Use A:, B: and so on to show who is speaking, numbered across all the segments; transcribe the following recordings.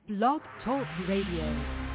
A: Blog Talk Radio.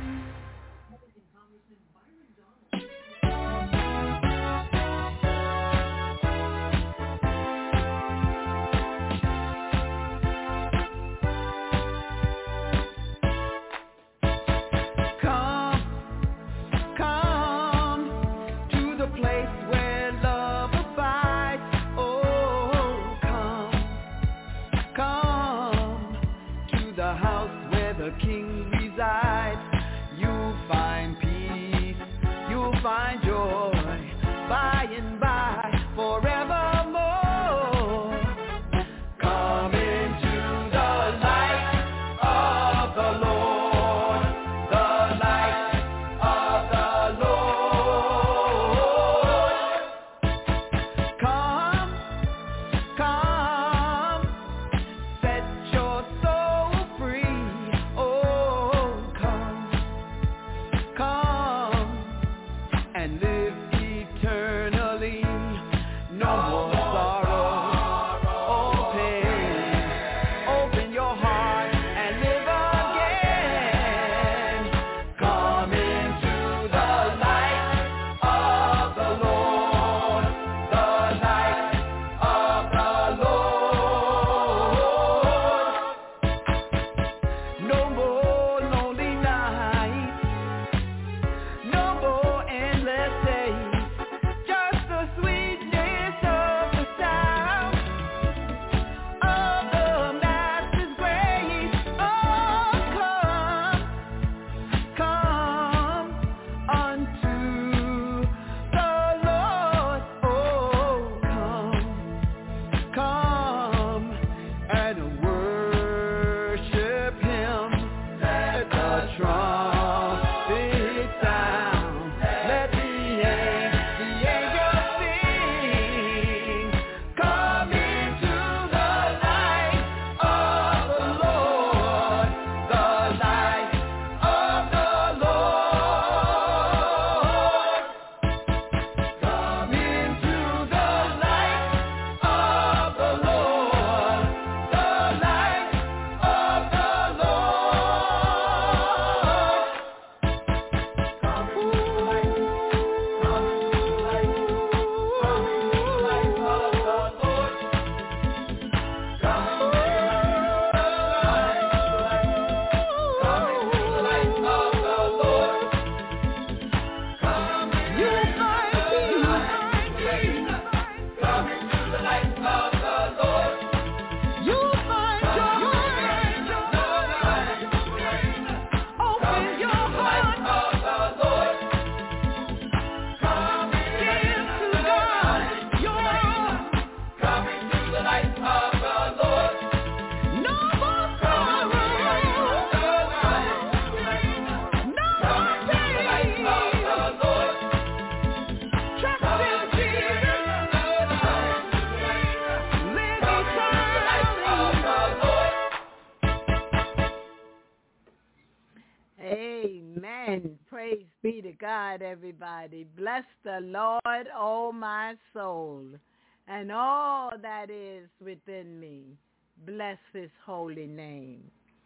B: Everybody, bless the Lord, oh my soul, and all that is within me. Bless his holy name.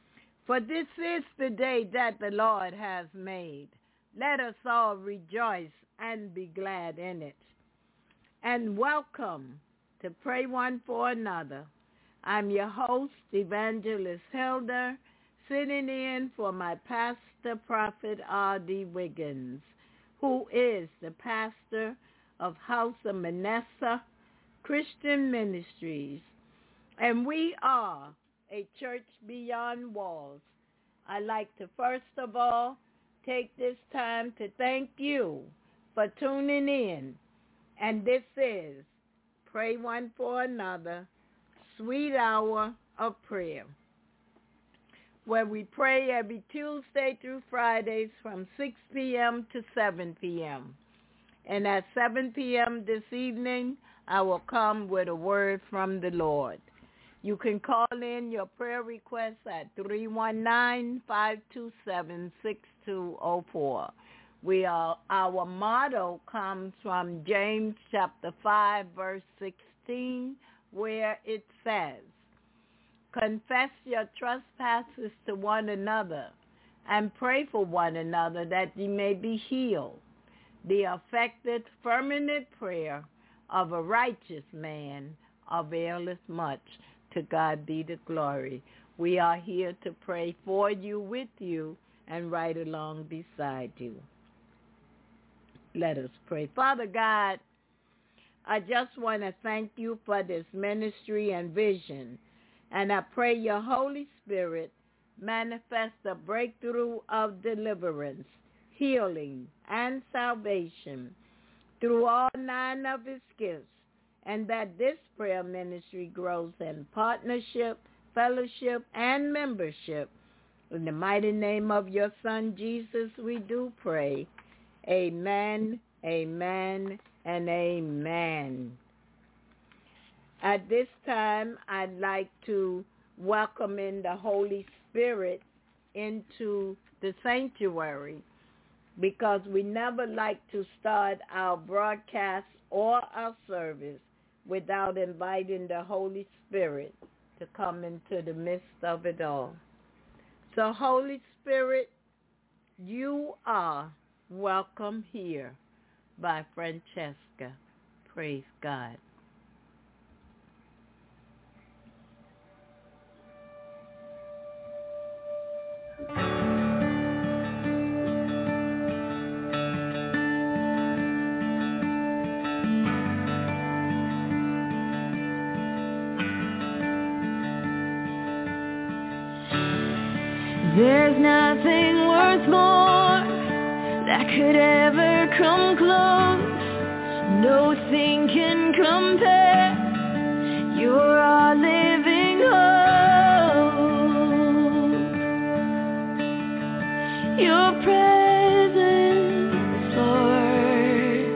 B: For this is the day that the Lord has made. Let us all rejoice and be glad in it. And welcome to Pray One for Another. I'm your host, Evangelist Hilda, sitting in for my pastor, Prophet R.D. Wiggins, who is the pastor of House of Manasseh Christian Ministries. And we are a church beyond walls. I'd like to first of all take this time to thank you for tuning in. And this is Pray One for Another, Sweet Hour of Prayer, where we pray every Tuesday through Fridays from 6 p.m. to 7 p.m. And at 7 p.m. this evening, I will come with a word from the Lord. You can call in your prayer requests at 319-527-6204. Our motto comes from James chapter 5, verse 16, where it says, Confess your trespasses to one another and pray for one another that ye may be healed. The effective, fervent prayer of a righteous man availeth much. To God be the glory. We are here to pray for you, with you, and right along beside you. Let us pray. Father God, I just want to thank you for this ministry and vision. And I pray your Holy Spirit manifest a breakthrough of deliverance, healing, and salvation through all 9 of his gifts, and that this prayer ministry grows in partnership, fellowship, and membership. In the mighty name of your Son, Jesus, we do pray. Amen, amen, and amen. At this time, I'd like to welcome in the Holy Spirit into the sanctuary, because we never like to start our broadcast or our service without inviting the Holy Spirit to come into the midst of it all. So, Holy Spirit, you are welcome here by Francesca. Praise God.
C: There's nothing worth more that could ever come close. Nothing can compare. You're our living hope. Your presence, Lord.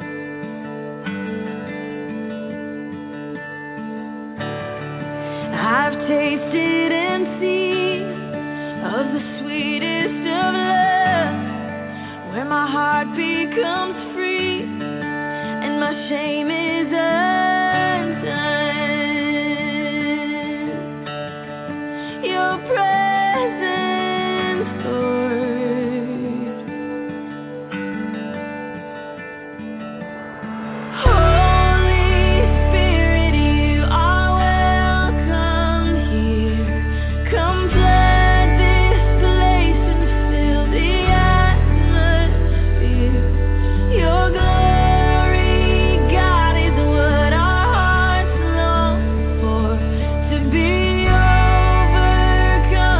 C: I've tasted and seen of the sweetest of love, where my heart becomes free and my shame is undone. Your presence, Lord. Holy Spirit, you are welcome here. Come flood this place and fill the atmosphere. Your glory, God, is what our hearts long for. To be overcome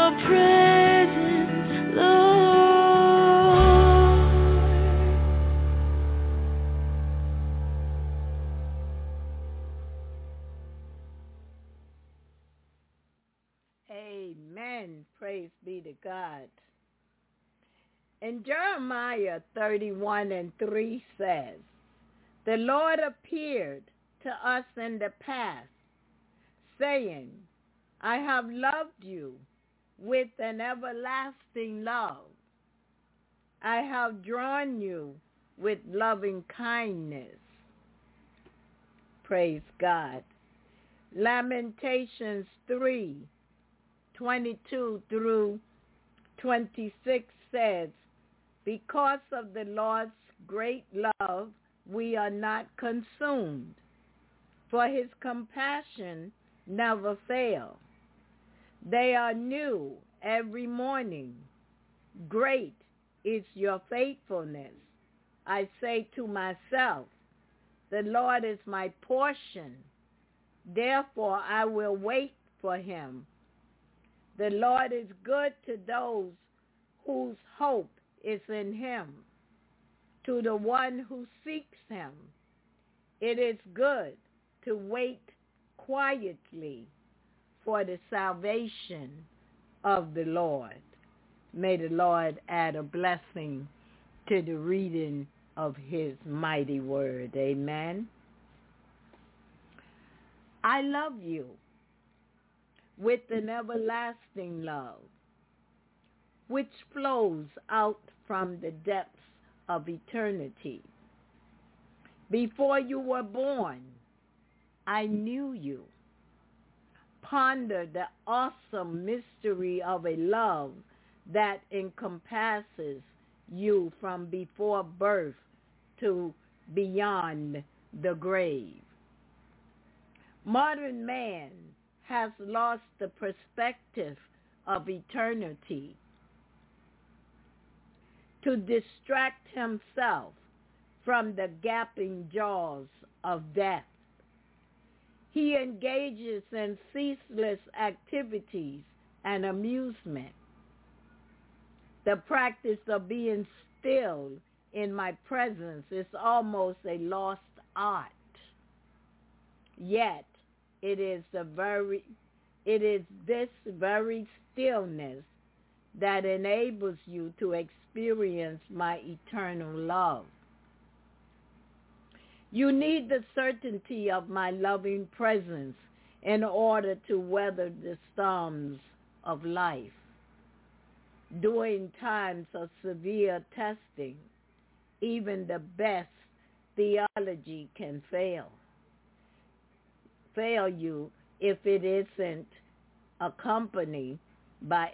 C: your presence, Lord.
B: Amen. Praise be to God. And Jeremiah 31:3 says, the Lord appeared to us in the past, saying, I have loved you with an everlasting love. I have drawn you with loving kindness. Praise God. Lamentations 3:22 through 26 says, because of the Lord's great love, we are not consumed, for his compassion never fail. They are new every morning. Great is your faithfulness. I say to myself, the Lord is my portion. Therefore I will wait for him. The Lord is good to those whose hope is in him, to the one who seeks him. It is good to wait quietly for the salvation of the Lord. May the Lord add a blessing to the reading of his mighty word. Amen. I love you with an everlasting love, which flows out from the depths of eternity. Before you were born, I knew you. Ponder the awesome mystery of a love that encompasses you from before birth to beyond the grave. Modern man has lost the perspective of eternity to distract himself from the gaping jaws of death. He engages in ceaseless activities and amusement. The practice of being still in my presence is almost a lost art. Yet it is this very stillness that enables you to experience my eternal love. You need the certainty of my loving presence in order to weather the storms of life. During times of severe testing, even the best theology can fail you if it isn't accompanied by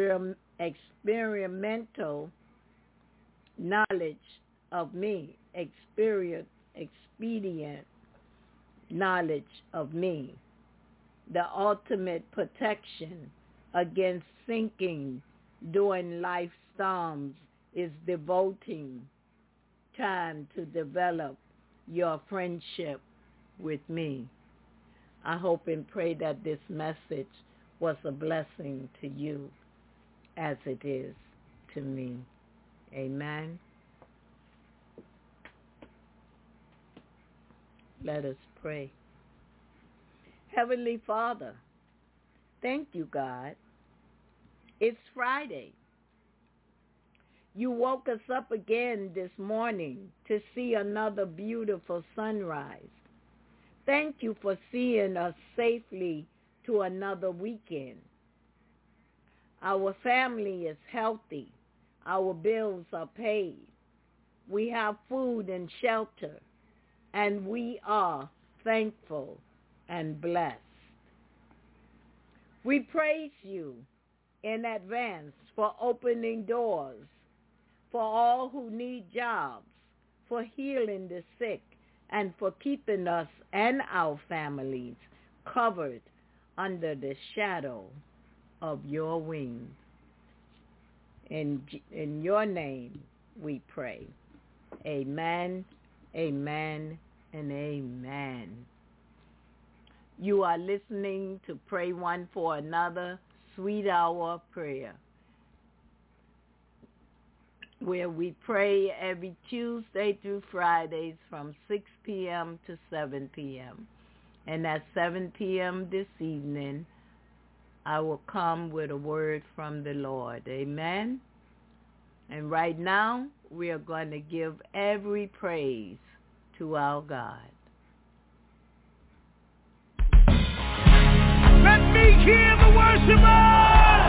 B: experimental knowledge of me, expedient knowledge of me. The ultimate protection against sinking during life storms is devoting time to develop your friendship with me. I hope and pray that this message was a blessing to you as it is to me. Amen. Let us pray. Heavenly Father, thank you, God. It's Friday. You woke us up again this morning to see another beautiful sunrise. Thank you for seeing us safely to another weekend. Our family is healthy. Our bills are paid. We have food and shelter, and we are thankful and blessed. We praise you in advance for opening doors, for all who need jobs, for healing the sick, and for keeping us and our families covered under the shadow of your wings. In your name we pray. Amen, amen, and amen. You are listening to Pray One for Another, sweet hour of prayer, where we pray every Tuesday through Fridays from 6 p.m. to 7 p.m. And at 7 p.m. this evening, I will come with a word from the Lord. Amen. And right now, we are going to give every praise to our God.
D: Let me hear the worshipers!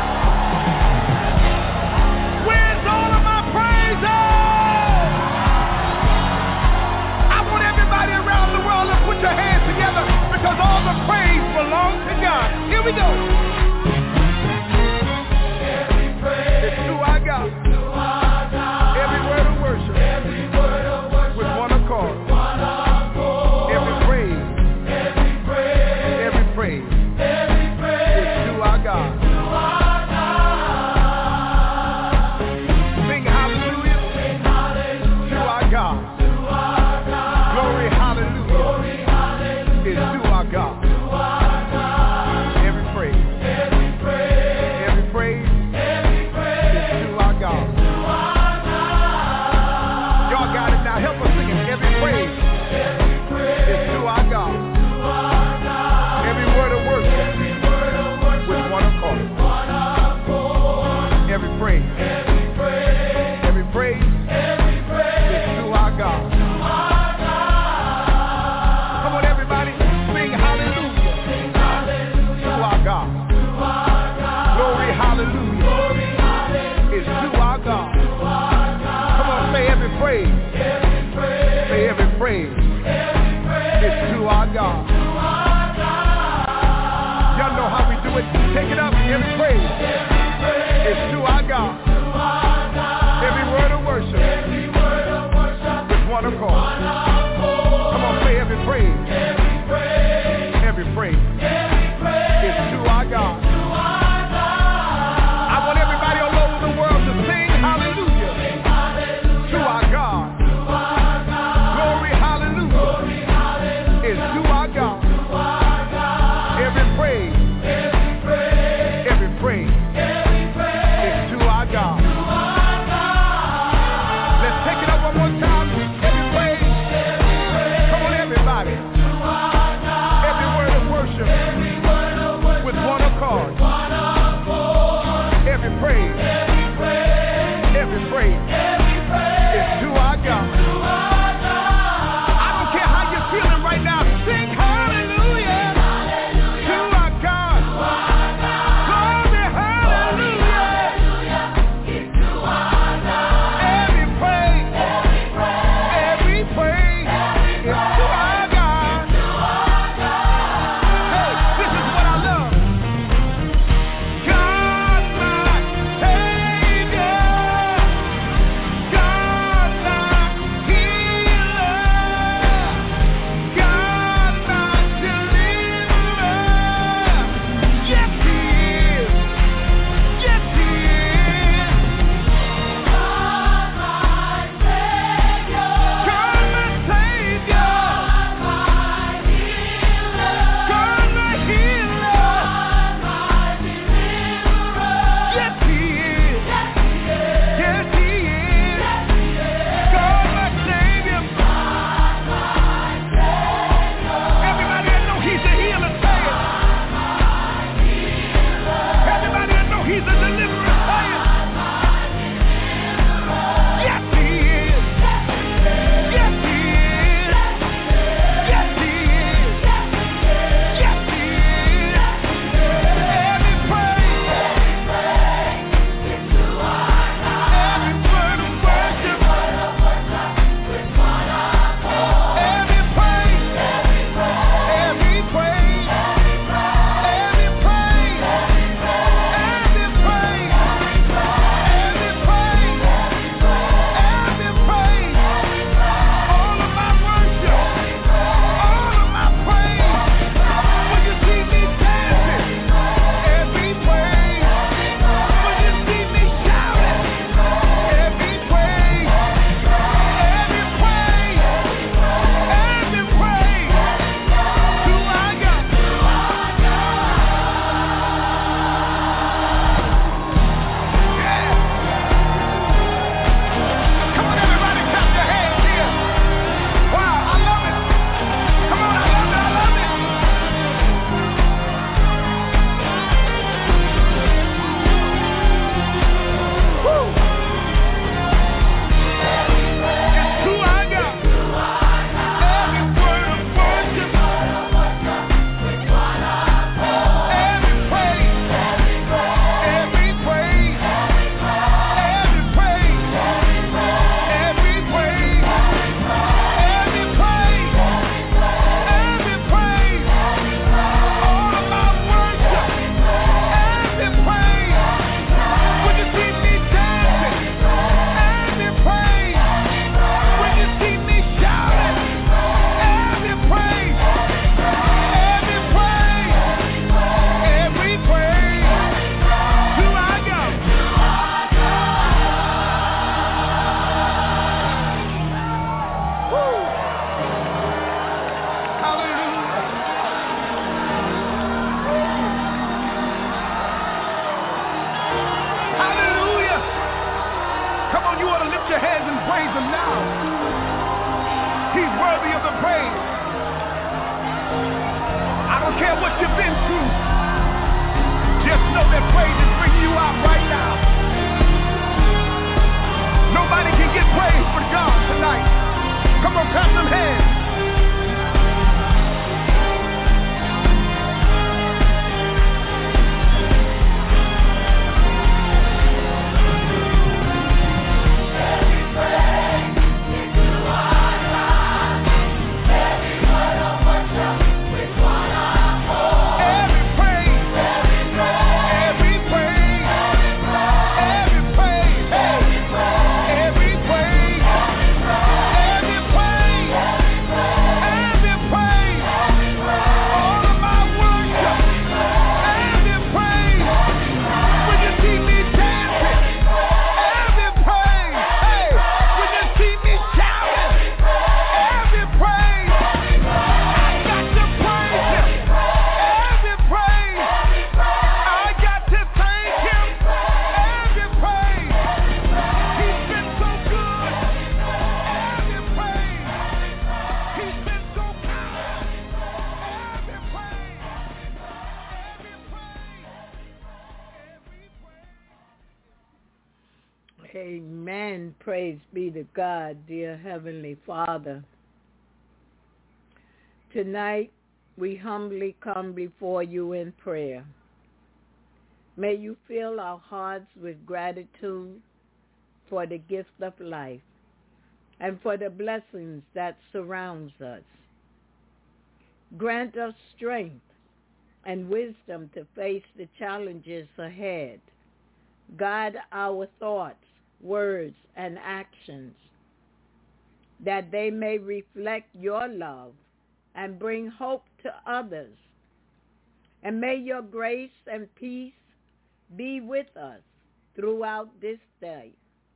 D: Where's all of my praises? I want everybody around the world to put your hands together because all the praise belongs to God. Here we go. It's to our God. Every word of worship. With one accord. Every praise. Every praise. It's to our God. Sing hallelujah. To our God. Glory hallelujah. It's to our God. Every praise. Every praise. Help us sing it. Every praise is to our God. Every word of worship with one accord. Every praise is to our God. Come on, everybody, sing hallelujah to our God. Glory hallelujah is to our God. Come on, say every praise. Say every praise is to our God. Y'all know how we do it. Take it up. Every praise is to our God. Every word of worship with one accord. Come on, say every praise. Every praise is to our God. I want everybody all over the world to sing hallelujah to our God. Is to our God. Every praise is to our God. Let's take it up one more time. Every praise. Come on, everybody. Every word of worship with one accord. Every praise is to our God. Right now, sing hallelujah to our God. Glory hallelujah is to our God. Every praise is to our God. Hey, this is what I love. God my Savior, praise. I don't care what you've been through. Just know that praise is bringing you out right now. Nobody can get praise but God tonight. Come on, clap them hands.
B: Amen. Praise be to God, dear Heavenly Father. Tonight, we humbly come before you in prayer. May you fill our hearts with gratitude for the gift of life and for the blessings that surrounds us. Grant us strength and wisdom to face the challenges ahead. Guide our thoughts, words, and actions, that they may reflect your love and bring hope to others. And may your grace and peace be with us throughout this day.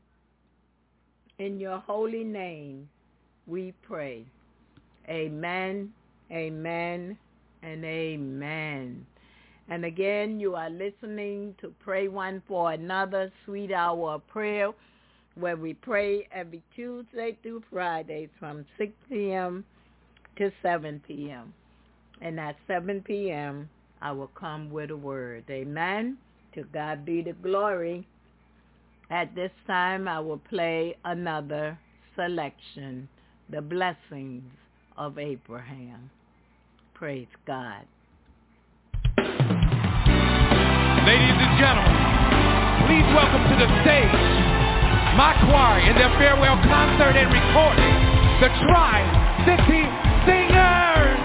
B: In your holy name we pray. Amen, amen, and amen. And again, you are listening to Pray One for Another, Sweet Hour of Prayer, where we pray every Tuesday through Friday from 6 p.m. to 7 p.m. And at 7 p.m., I will come with a word. Amen. To God be the glory. At this time, I will play another selection, The Blessings of Abraham. Praise God.
E: Ladies and gentlemen, please welcome to the stage my choir in their farewell concert and recording, the Tri-City Singers.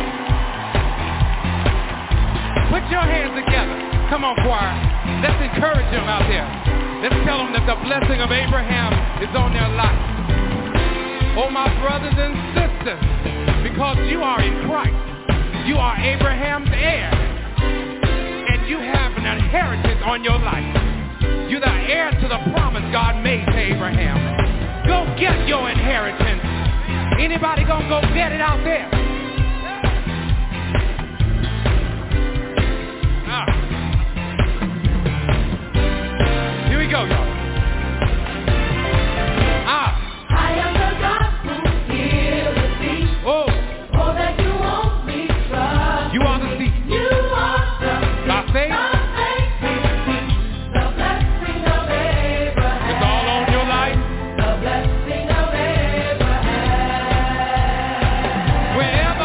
E: Put your hands together. Come on, choir. Let's encourage them out there. Let's tell them that the blessing of Abraham is on their life. Oh, my brothers and sisters, because you are in Christ, you are Abraham's heir. You have an inheritance on your life. You're the heir to the promise God made to Abraham. Go get your inheritance. Anybody gonna go get it out there? Here we go, y'all.
C: I am the God who healeth thee.
E: Oh,
C: that you won't be troubled.
E: you are the seed.
C: You are the
E: By faith,
C: the blessing of Abraham.
E: it's all on your life.
C: The blessing of Abraham.
E: Wherever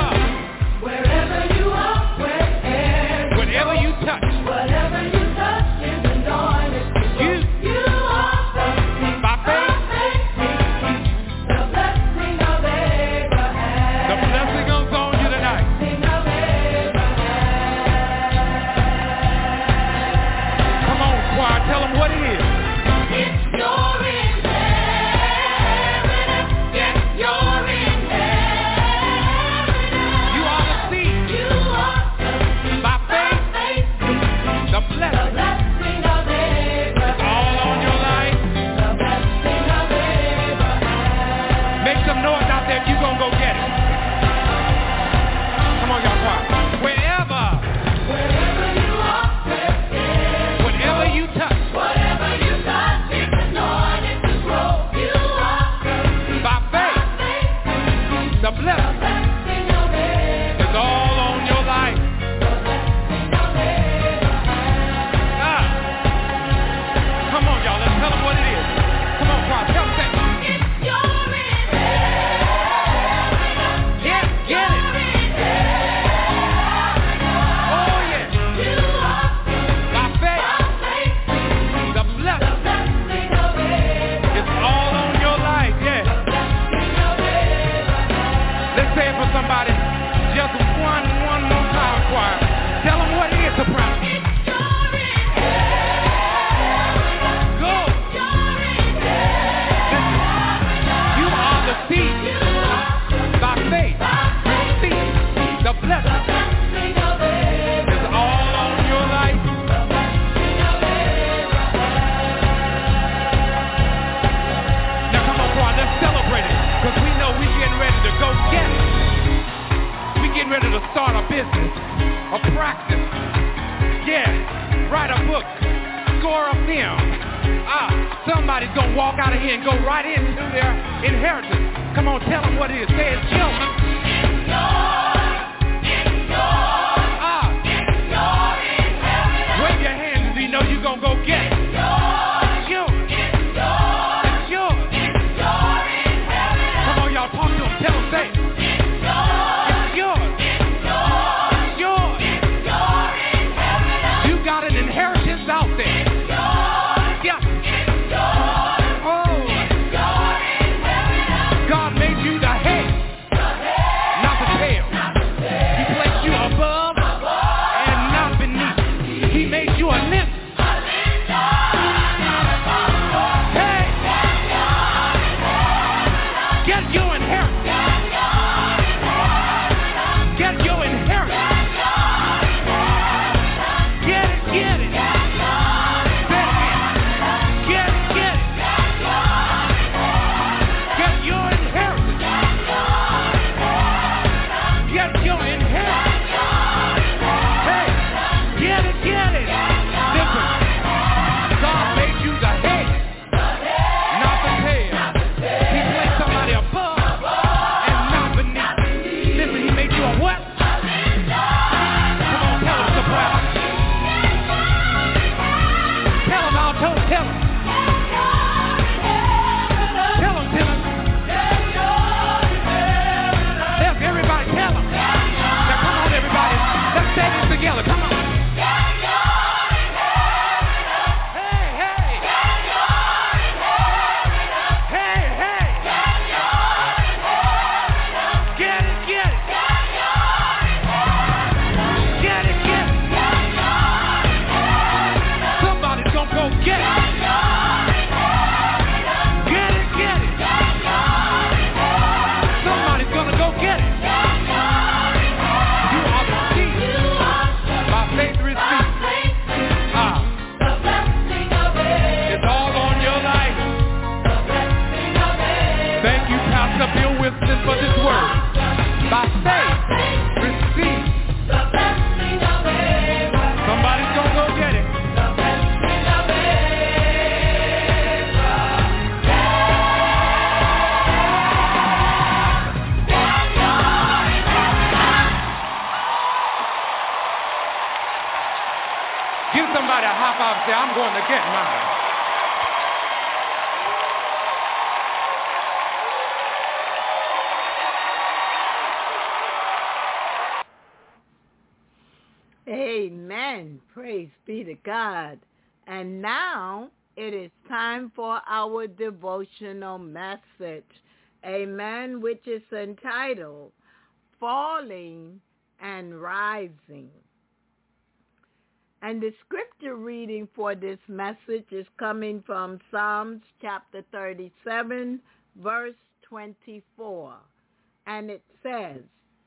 E: Somebody's going to walk out of here and go right into their inheritance. Come on, tell them what it is. Say it's yours. It's yours. It's yours. It's your inheritance. Wave your hands if you know you're going to go get it. It's yours. It's yours. It's yours. It's your inheritance. Come on, y'all, talk to them. Tell them, say it. It's yours. It's yours. It's yours. It's yours. It's your inheritance. You got an inheritance out there. It's yours. Yeah. It's yours. Oh. It's your inheritance. God made you the head, not the tail. He placed you above and not beneath. He made you a lip. Hey, get your inheritance. Get your inheritance. Get it, get it. Say it again. Get it, get it. Get your inheritance. Get your inheritance. Hey, get it, get it. Listen, God made you the head, not the tail. He placed somebody above and not beneath. Listen, he made you a what? Come on, tell him, soprano. Tell him, alto, tell him. Tell him, tell him. Yes, everybody, tell him. Now, come on, everybody. Let's say this together. Come on. Hey, hey. Hey, hey. Get it, get it. Get it, get it. Somebody's gonna go get it. Get it, get it. Somebody's gonna go get it. You are the seed. By faith receive. It's all on your life. Thank you, Pastor Bill Wilson, for this word. By faith receive. Somebody's gonna go get it. Give somebody a high five and say, I'm going to get mine.
B: Amen. Praise be to God. And now it is time for our devotional message. Amen. Which is entitled Falling and Rising. And the scripture reading for this message is coming from Psalms chapter 37, verse 24. And it says,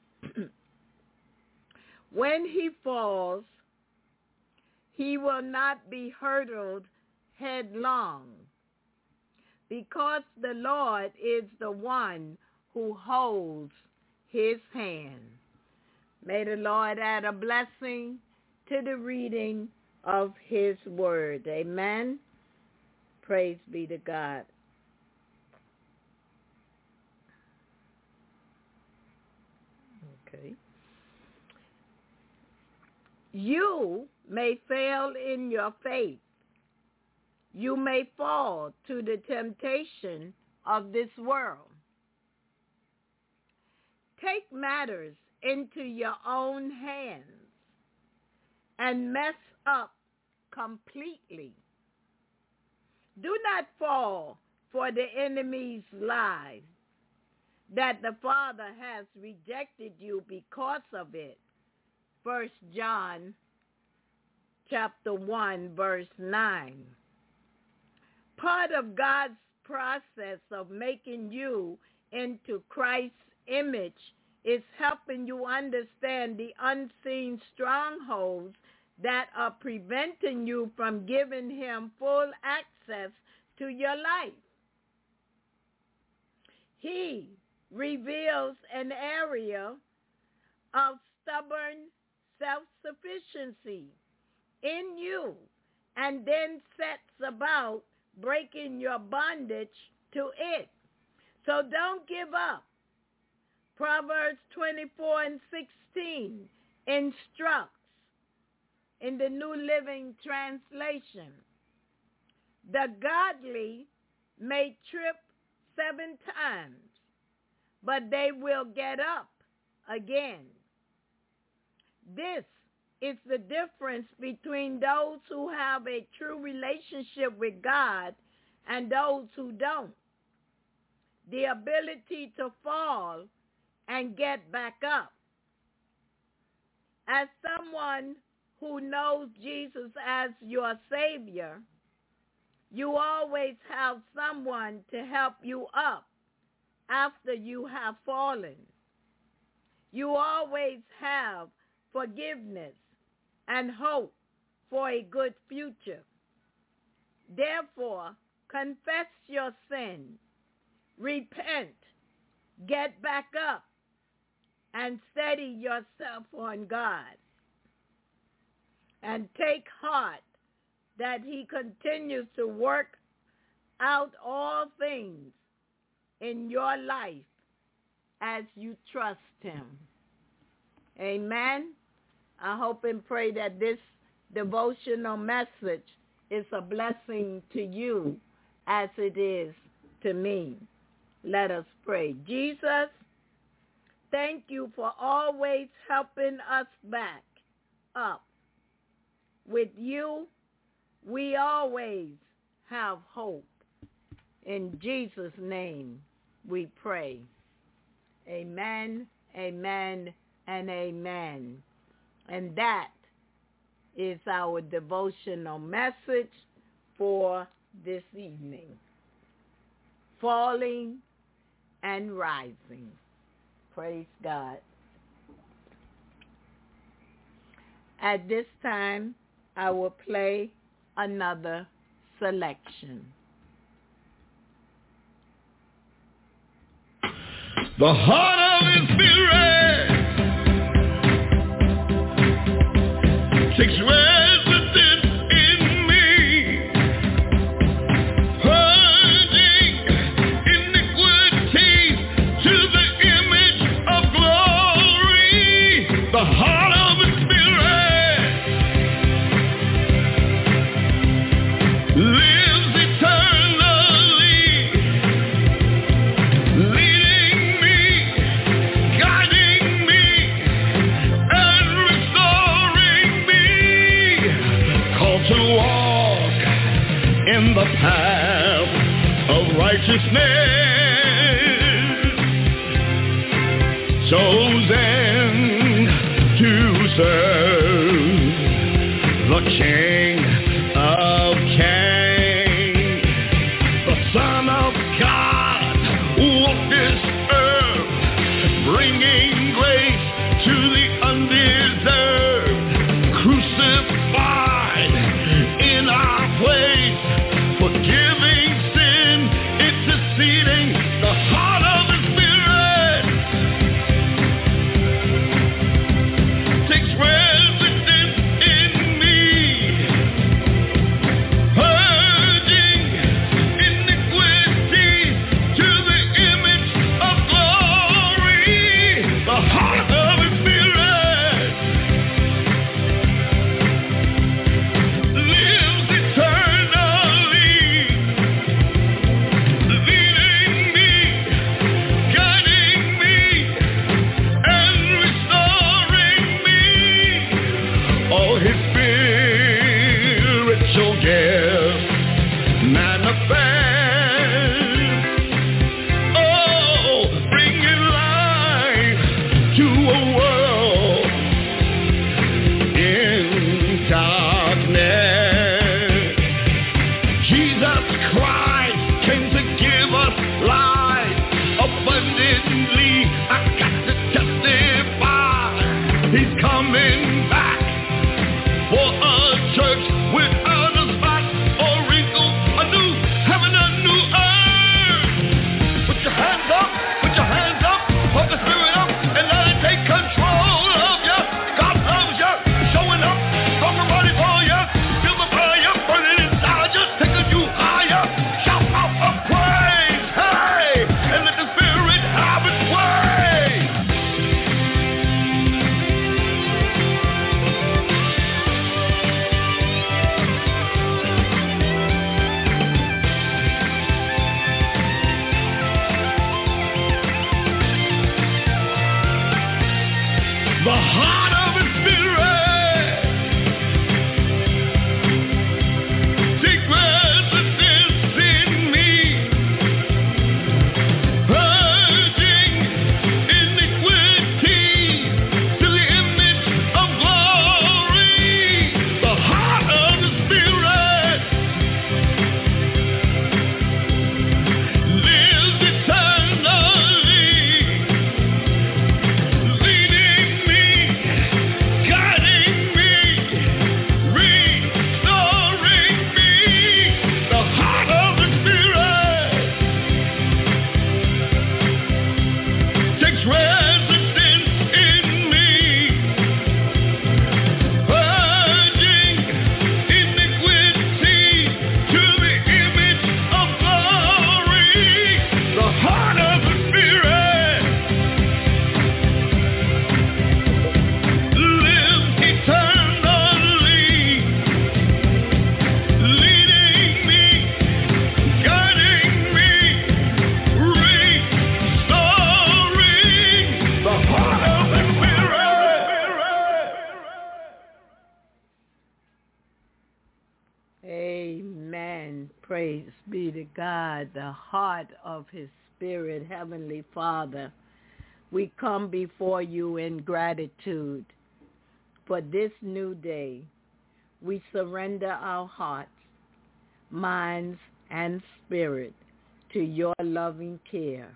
B: when he falls, he will not be hurtled headlong, because the Lord is the one who holds his hand. May the Lord add a blessing to the reading of his word. Amen. Praise be to God. Okay. You may fail in your faith. You may fall to the temptation of this world. Take matters into your own hands and mess up completely. Do not fall for the enemy's lies that the Father has rejected you because of it. 1 John chapter 1, verse 9. Part of God's process of making you into Christ's image is helping you understand the unseen strongholds that are preventing you from giving him full access to your life. He reveals an area of stubborn self-sufficiency in you and then sets about breaking your bondage to it. So don't give up. Proverbs 24:16 instructs in the New Living Translation. The godly may trip 7 times, but they will get up again. This is the difference between those who have a true relationship with God and those who don't. The ability to fall and get back up. As someone who knows Jesus as your Savior, you always have someone to help you up after you have fallen. You always have forgiveness and hope for a good future. Therefore, confess your sin, repent, get back up, and steady yourself on God. And take heart that he continues to work out all things in your life as you trust him. Amen. I hope and pray that this devotional message is a blessing to you as it is to me. Let us pray. Jesus, thank you for always helping us back up. With you, we always have hope. In Jesus' name we pray. Amen, amen, and amen. And that is our devotional message for this evening. Falling and rising. Praise God. At this time, I will play another selection.
F: The heart of his spirit takes residence in me, purging iniquity to the image of glory. The heart of his spirit lives eternally, leading me, guiding me, and restoring me. Called to walk in the path of righteousness, chosen to serve the King of Kings. The Son of God walked this earth, bringing grace to the undeserved, crucified in our place, forgiving sin, interceding. The heart of the Spirit takes residence in me, purging iniquity to the image of glory. The heart of the Spirit lives eternally, leading me, guiding me, and restoring me. All his spiritual gifts manifest, bringing life to a world in darkness. Jesus Christ came to give us life abundantly. I got to testify, he's coming back for a church without a spot or wrinkle, a new heaven, a new earth. Put your hands up, put the Spirit up, and let it take control of you. God loves you, showing up, stronger body for you. Feel the fire burning inside you, taking you higher.
B: Praise be to God, the heart of his spirit. Heavenly Father, we come before you in gratitude for this new day. We surrender our hearts, minds, and spirit to your loving care.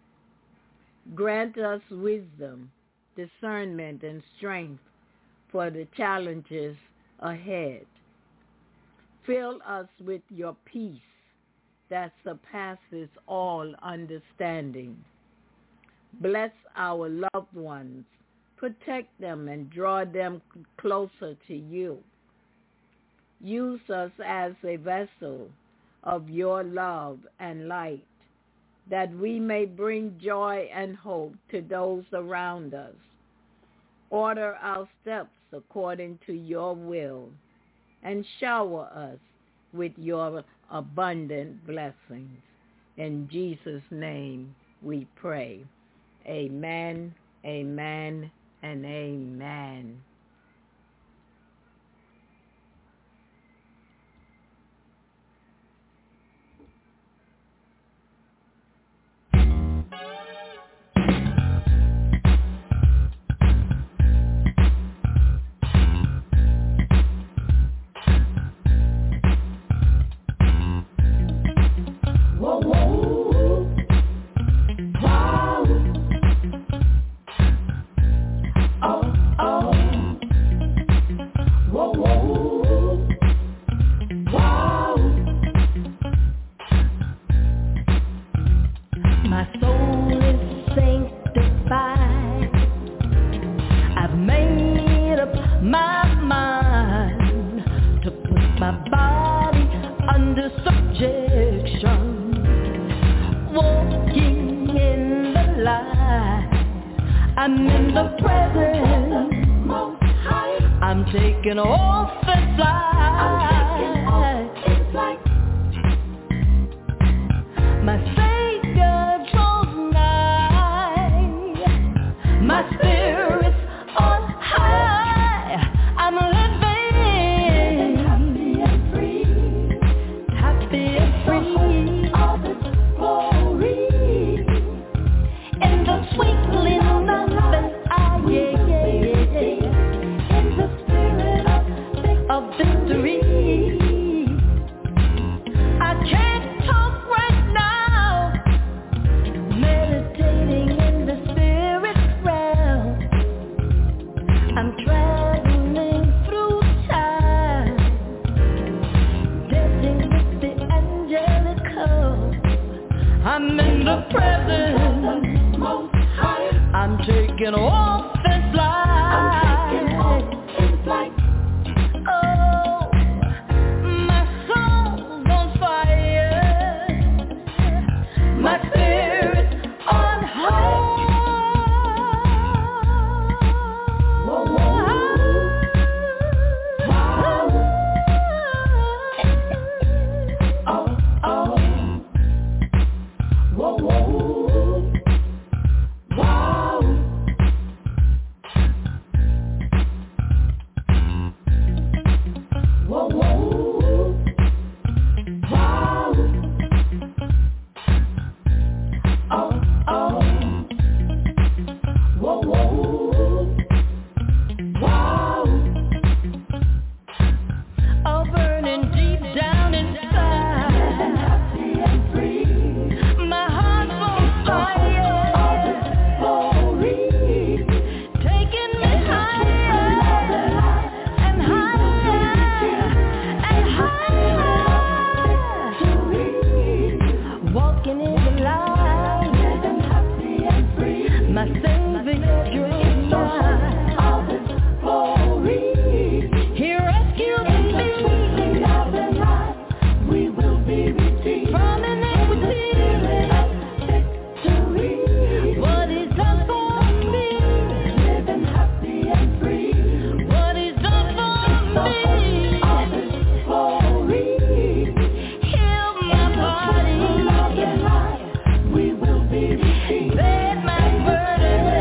B: Grant us wisdom, discernment, and strength for the challenges ahead. Fill us with your peace that surpasses all understanding. Bless our loved ones, protect them, and draw them closer to you. Use us as a vessel of your love and light, that we may bring joy and hope to those around us. Order our steps according to your will, and shower us with your abundant blessings. In Jesus' name we pray. Amen, amen, and amen.
C: Let my burden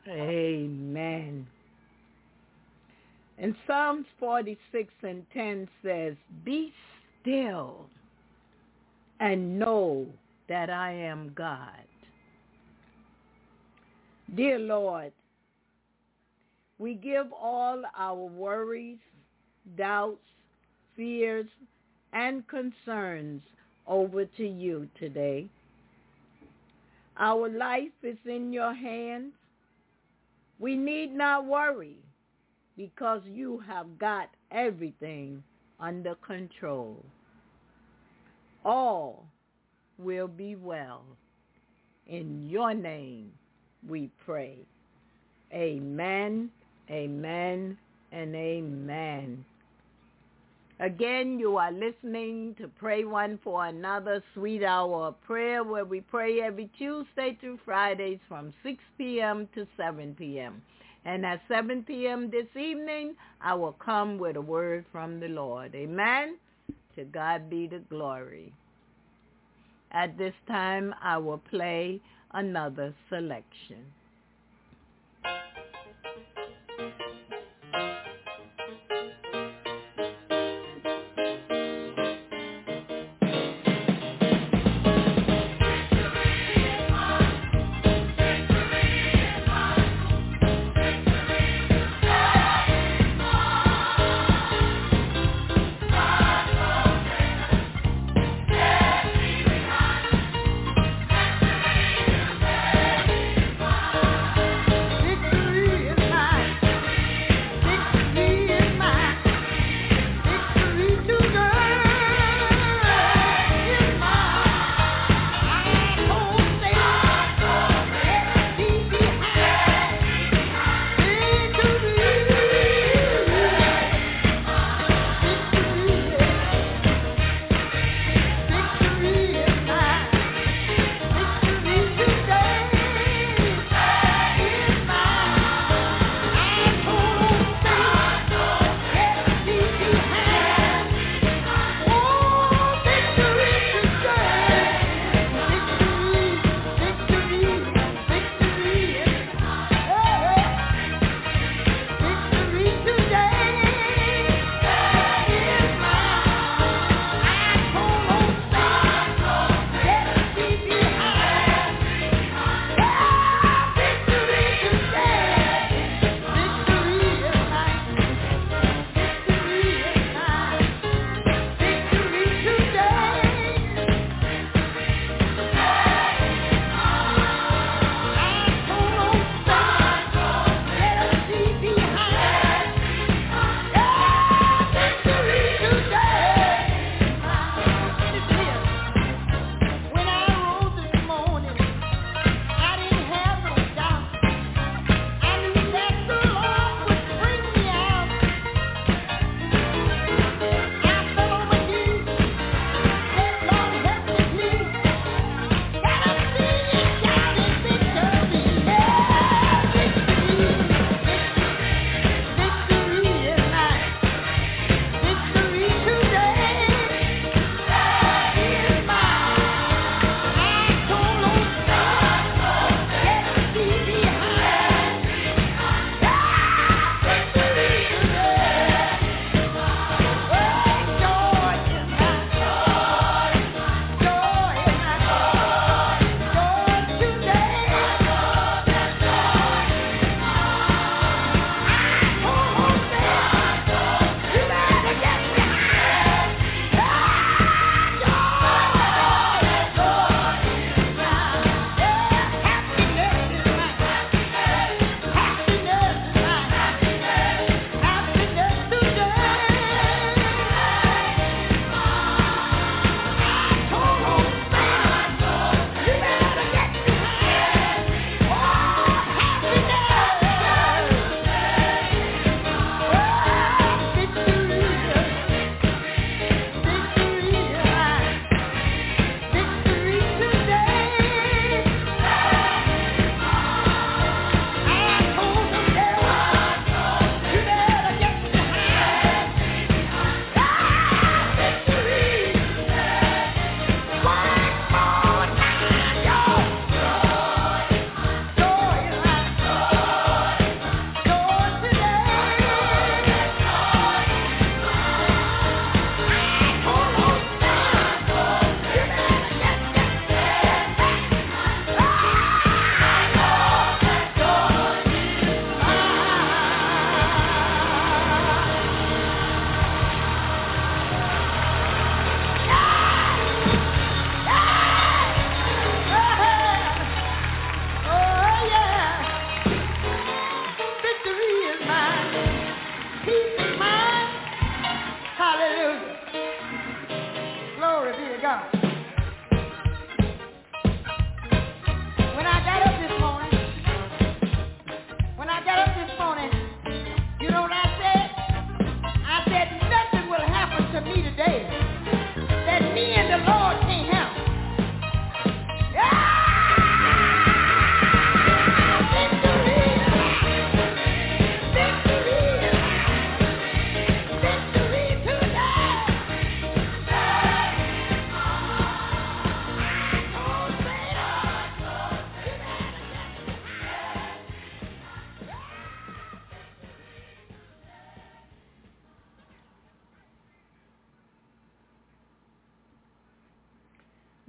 B: Amen. And Psalms 46:10 says, "Be still and know that I am God." Dear Lord, we give all our worries, doubts, fears, and concerns over to you today. Our life is in your hands. We need not worry because you have got everything under control. All will be well. In your name we pray. Amen, amen, and amen. Again, you are listening to Pray One for Another, Sweet Hour of Prayer, where we pray every Tuesday through Fridays from 6 p.m. to 7 p.m. And at 7 p.m. this evening, I will come with a word from the Lord. Amen? To God be the glory. At this time, I will play another selection.
C: Bye.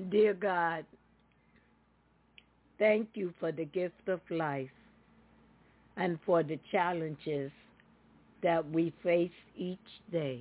B: Dear God, thank you for the gift of life and for the challenges that we face each day.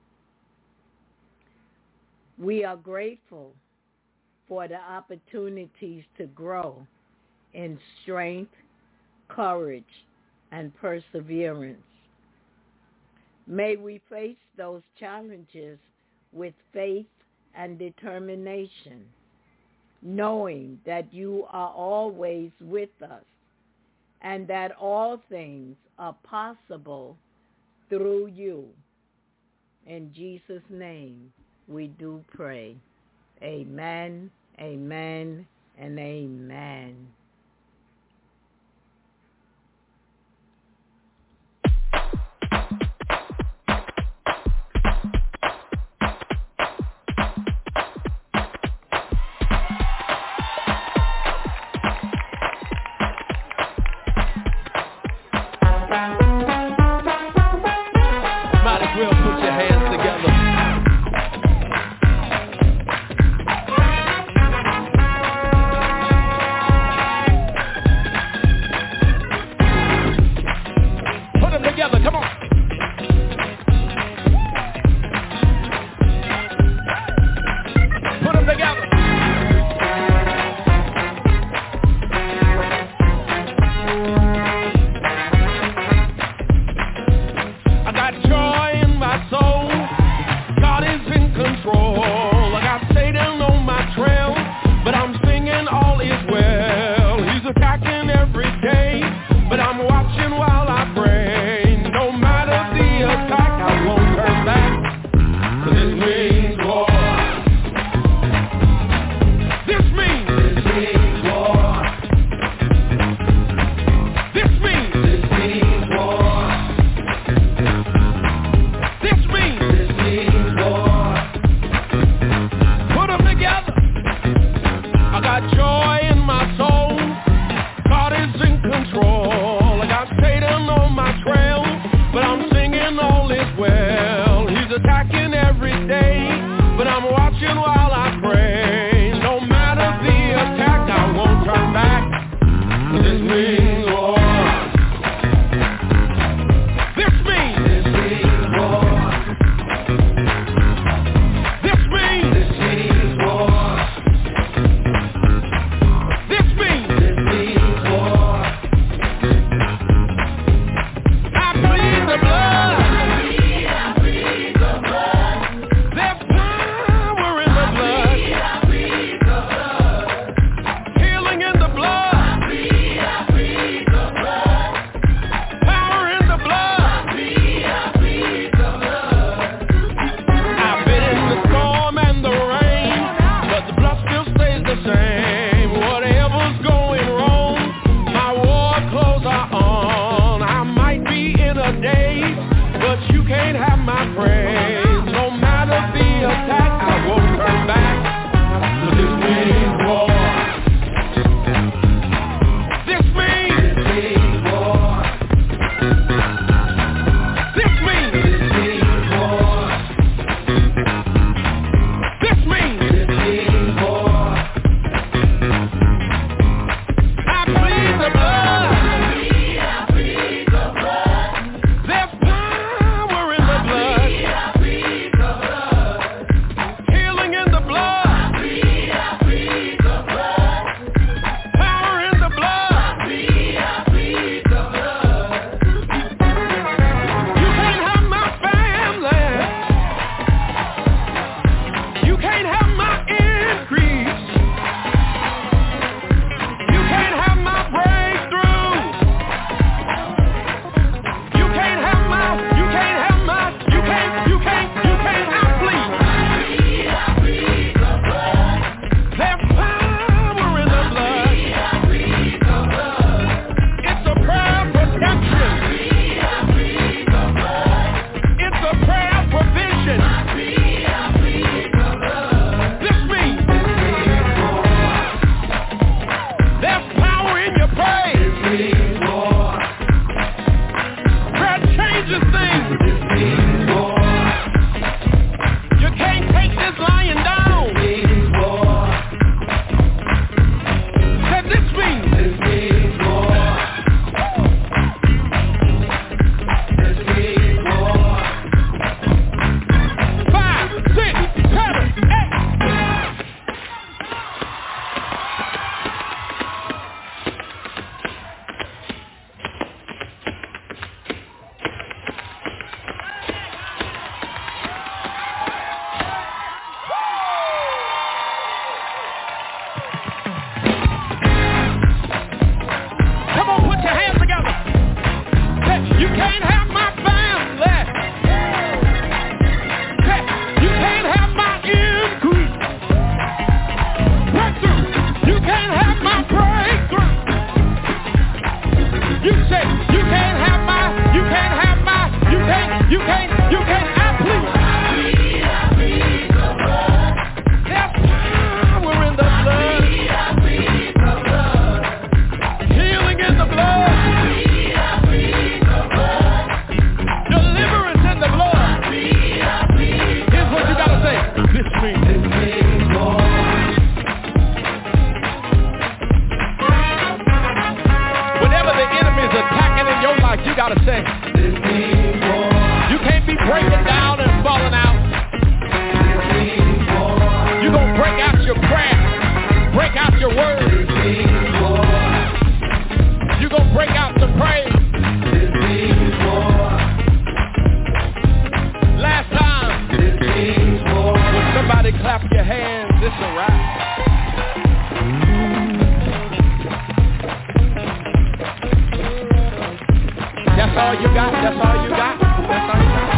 B: We are grateful for the opportunities to grow in strength, courage, and perseverance. May we face those challenges with faith and determination, knowing that you are always with us and that all things are possible through you. In Jesus' name we do pray. Amen, amen, and amen.
G: Might as well put your hands together.
E: You say, you can't have my, you can't have my, you can't, I plead the blood. There's power in the blood. Healing in the blood. Deliverance in the blood. Here's what you gotta say. This means more. Whenever the enemy is attacking in your life, you gotta say, this means more. You can't be breaking down and falling out. This means more. You're gonna break out your prayer, break out your word. This means more. You're gonna break out the praise. This means more. Last time, this means more. When somebody clap your hands, this a wrap. That's all you got, that's all you got, that's all you got.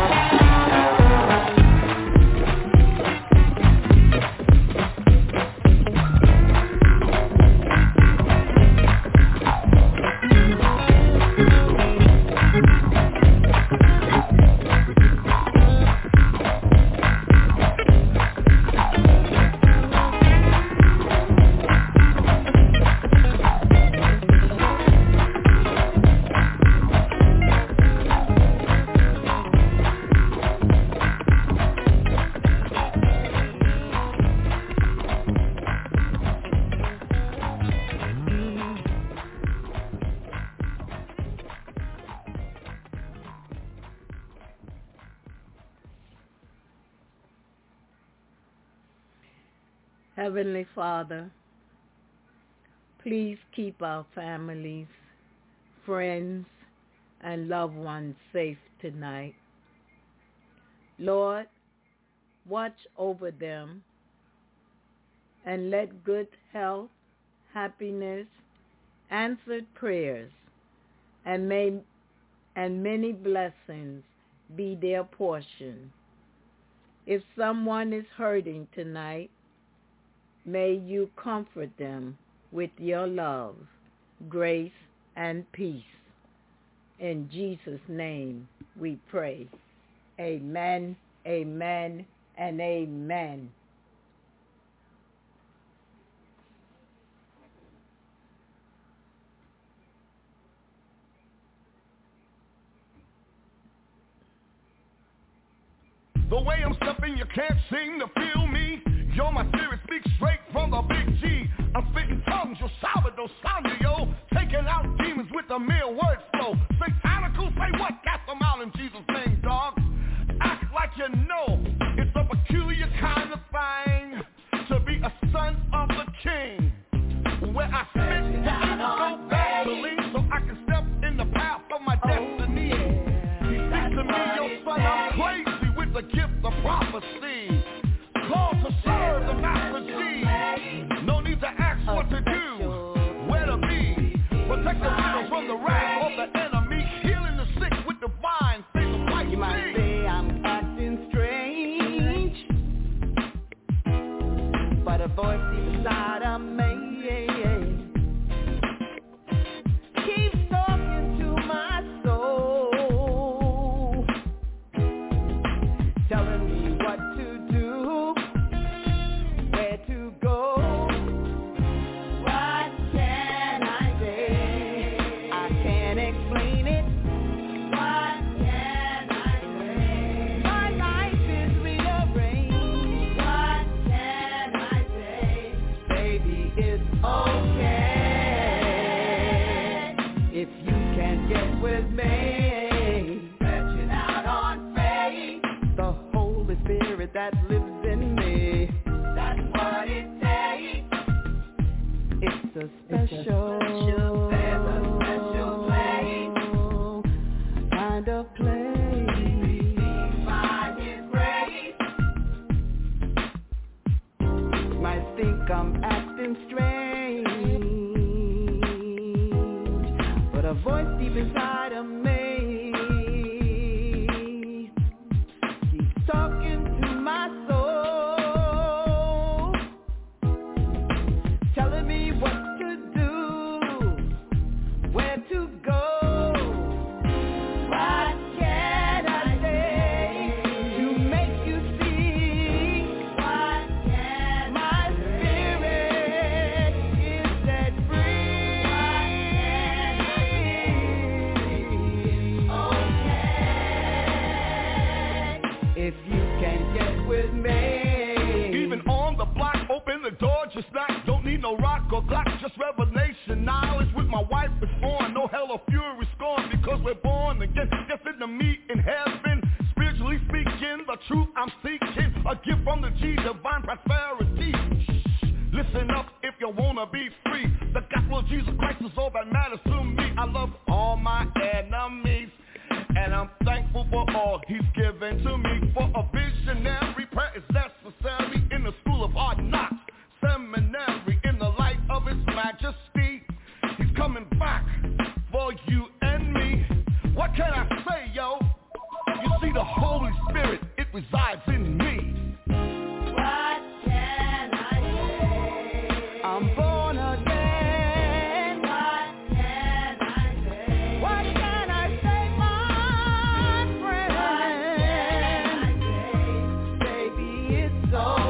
B: Heavenly Father, please keep our families, friends, and loved ones safe tonight. Lord, watch over them and let good health, happiness, answered prayers, and many blessings be their portion. If someone is hurting tonight, may you comfort them with your love, grace, and peace. In Jesus' name we pray. Amen, amen, and amen.
D: The way I'm stepping, you can't seem to feel me. Yo, my spirit speaks straight from the big G. I'm spitting tongues, yo, salvador, sound yo. Taking out demons with a mere word flow. Satanical, say what? Cast them out in Jesus' name, dog. Act like you know. It's a peculiar kind of thing to be a son of the king. Where I spit down on believe so I can step in the path of my destiny. Speak to me, yo, son, I'm crazy with the gift of prophecy. Called to serve the master G. No need to ask what to do, where to be. Protect the widows from the wrath of the enemy. Healing the sick with divine faith of life.
H: You might say I'm acting strange, but a voice deep inside of me keeps talking to my soul, telling me what to do, where to go. What can I say? I can't explain it. What can I say? My life is rearranged. What can I say? Baby, it's okay if you can't get with me. Stretching out on faith, the Holy Spirit that lives in me. That's what it takes. It's a special, there's a special place, kind of place. Received by His grace. Might think I'm acting strange, but a voice deep inside of me keeps talking to my soul, telling me what to do, where to
F: torture snack, don't need no rock or Glock, just revelation. Knowledge with my wife is on, no hell or fury scorn, because we're born again, destined to meet in heaven. Spiritually speaking, the truth I'm seeking, a gift from the G, divine prosperity. Listen up if you wanna be free. The gospel of Jesus Christ is all that matters to me. I love all my enemies, and I'm thankful for all he's given to me. For a visionary, prayer is necessary in the school of hard knocks, seminary in the light of his majesty. He's coming back for you and me. What can I say, yo? You see, the Holy Spirit, it resides in me.
C: What can I say?
H: I'm born again.
C: What can I say?
H: What can I say, my friend?
C: What can I say?
H: Baby, it's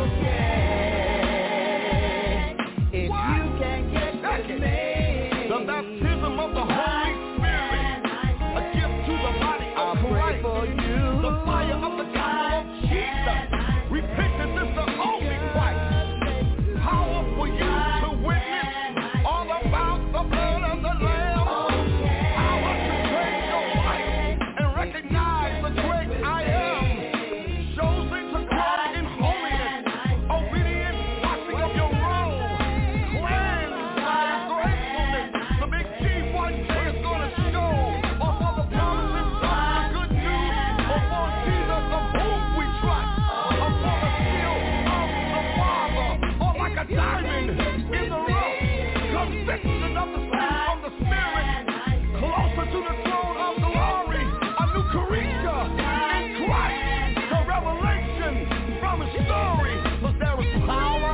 H: okay if you can get with me.
F: The baptism of the Holy Spirit, a gift to the body of Christ.
H: For you.
F: The fire of the gospel of Jesus. Repentance is the only Christ. Power for you to witness all about the blood of the Lamb. Power to change your life and recognize the great I am. Chosen to grow in holiness, obedience, washing of your robe, cleansed by His gratefulness. The big chief one day is going to show all for the promises of the good news. For Jesus of whom we trust, for the seal of the Father, or like a diamond in the rough, conviction of the Spirit, closer to the throne of glory, a new creature in Christ, the revelation from His story, but there is power,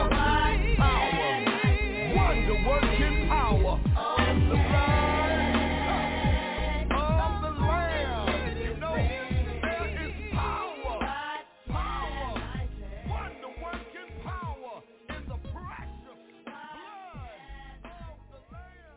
F: wonder-working power in the blood of the Lamb. You know, there is power, wonder-working power in the precious blood of the Lamb.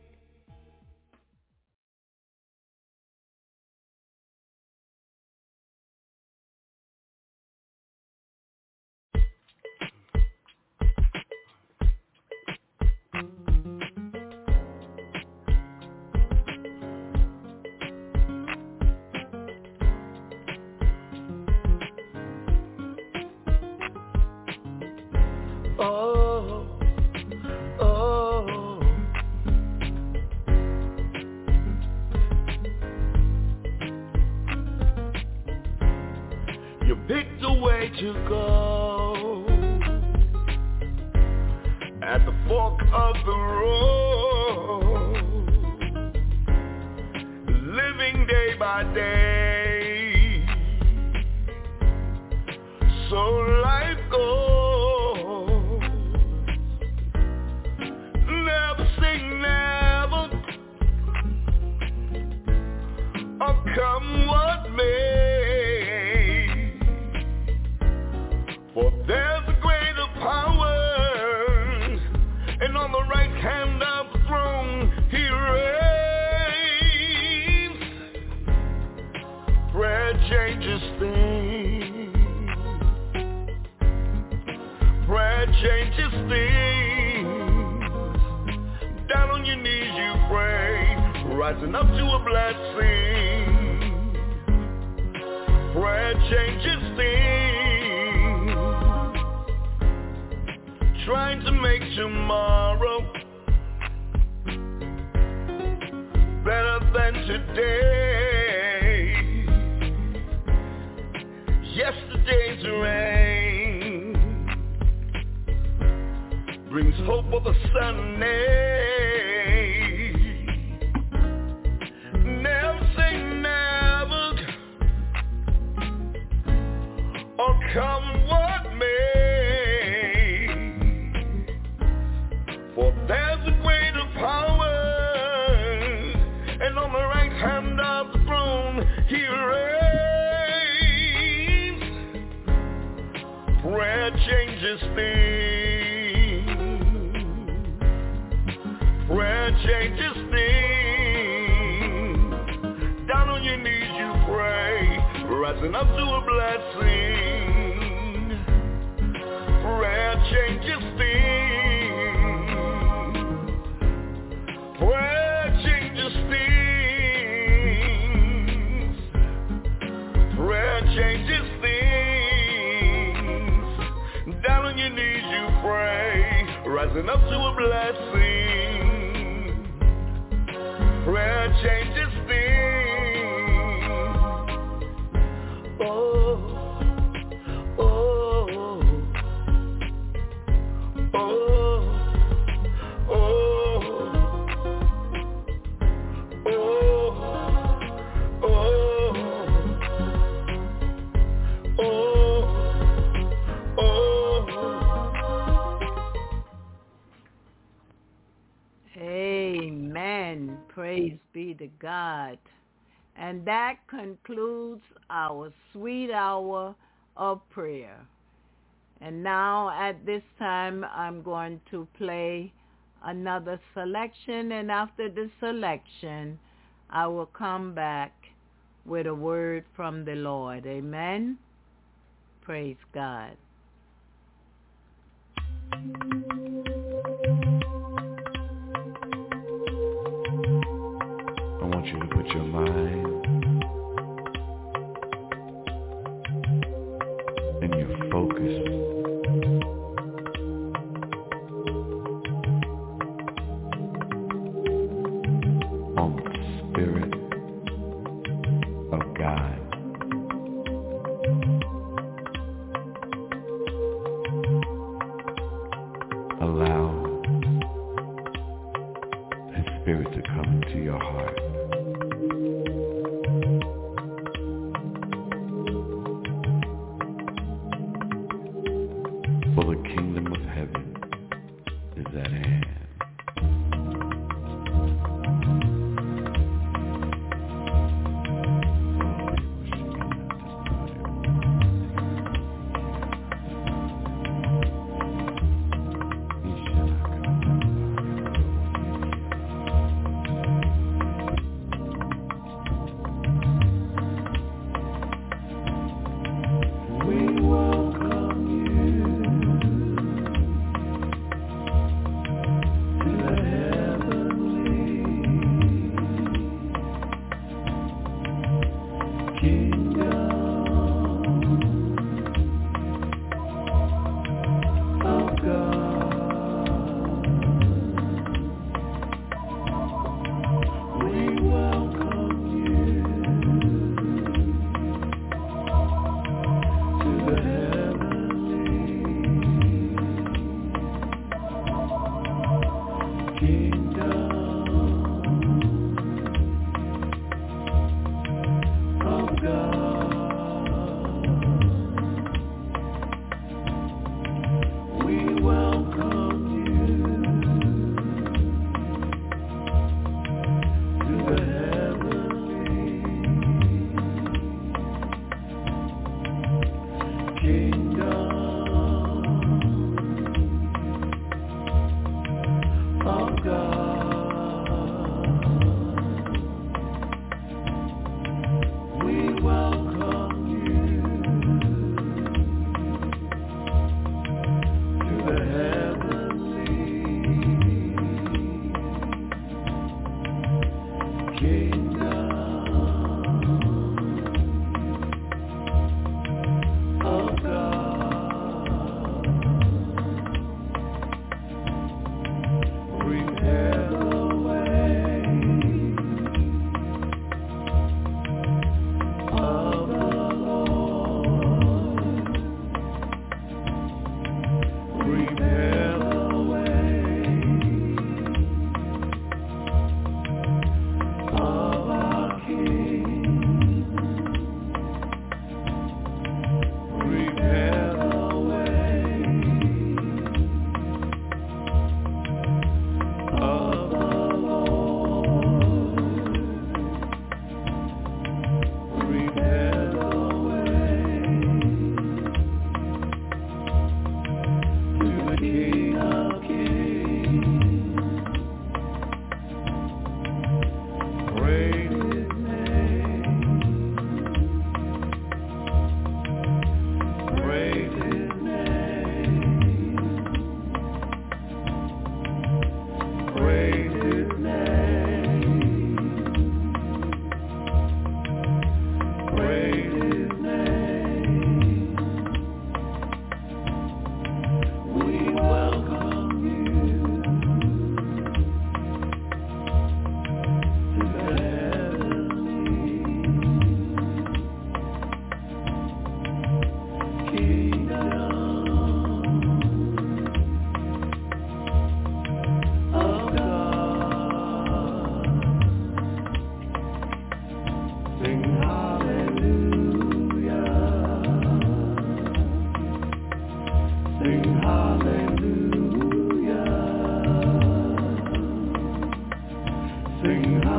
H: Oh, oh.
F: You picked a way to go at the fork of the road, living day by day, so life goes. Never say never, or come what may, for there's a greater power, and on the right hand of the throne He reigns. Prayer changes things. Prayer changes things. Down on your knees you pray, rising up to a blessing. Prayer changes things. Trying to make tomorrow better than today. Yesterday's rain brings hope for the Sunday. Never say never, or come what may, for there's a greater power, and on the right hand of the throne He reigns. Prayer changes things. Prayer changes things. Down on your knees you pray, rising up to a blessing. Prayer changes things. rising up to a blessing. Prayer changes things. Oh, oh, oh, oh,
B: Amen. Praise be to God. And that concludes our sweet hour of prayer. And now at this time, I'm going to play another selection. And after the selection, I will come back with a word from the Lord. Amen. Praise God.
F: I want you to put your mind and your focus on the Spirit of God. Allow His Spirit to come into your heart. For the kingdom of heaven is at hand. Oh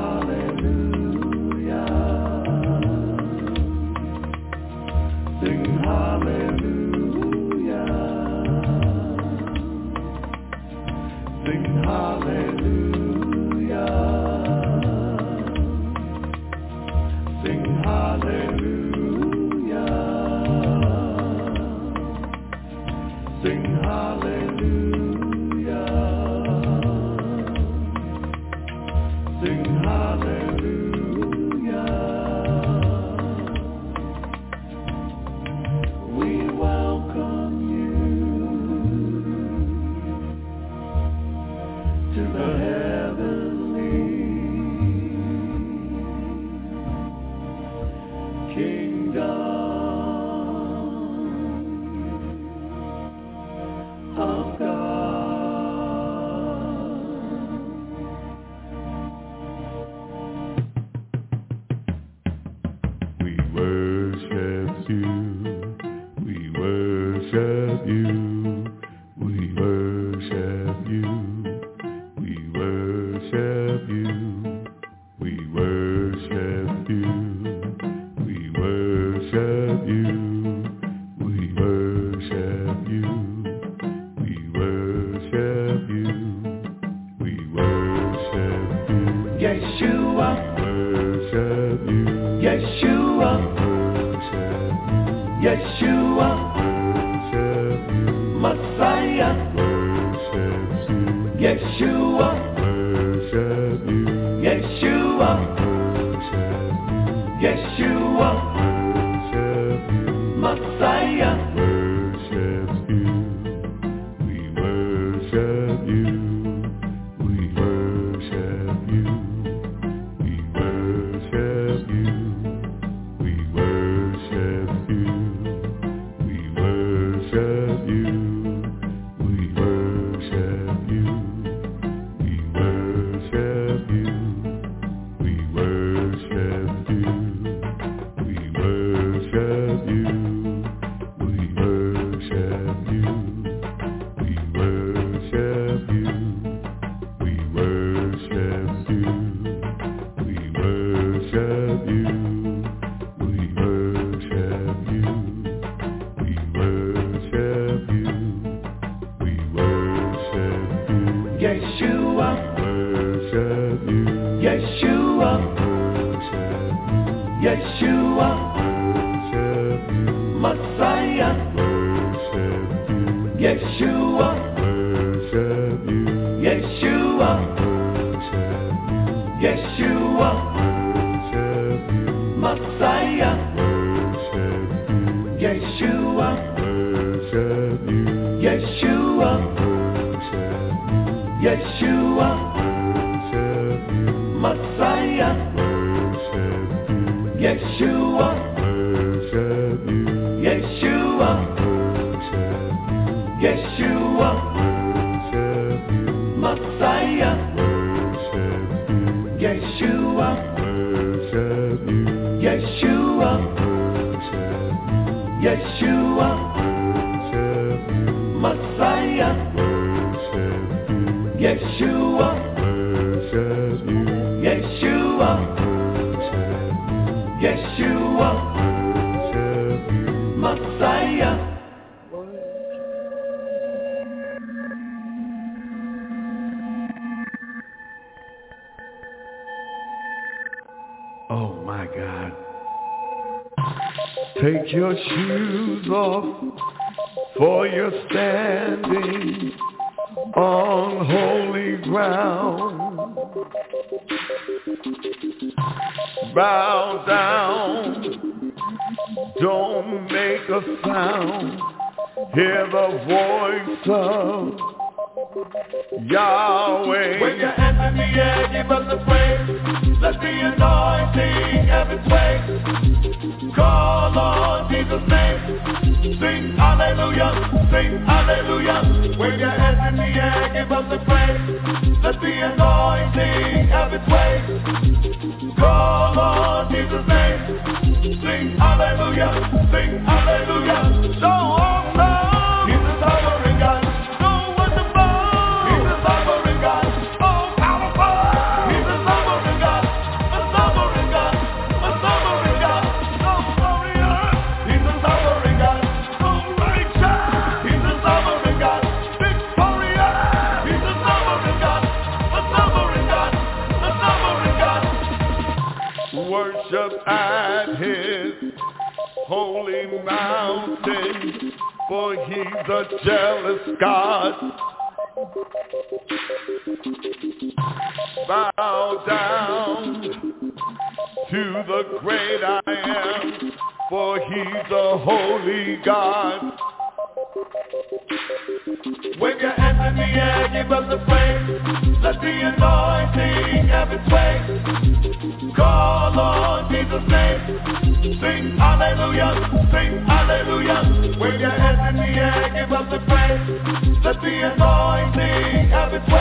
F: Take your shoes off, for you're standing on holy ground. Bow down, don't make a sound. Hear the voice of Yahweh.
I: When your hands in the air, give us the praise. Let the anointing have its way. Call on Jesus' name. Sing hallelujah, sing hallelujah. Wave your hands in the air, give us the praise. Let the anointing have its way. Call on Jesus' name. Sing hallelujah, sing hallelujah. So awesome. He's a sovereign God. So wonderful. He's a sovereign God. Oh, powerful. He's a sovereign God. worship at his holy mountain, for he's a jealous God. Bow down to the great I am, for he's a holy God. Wave your hands in the air, give us a praise. Let the anointing have its way. Call on Jesus' name. Sing hallelujah, sing hallelujah. Wave your hands in the air, give us a praise. Let the anointing have its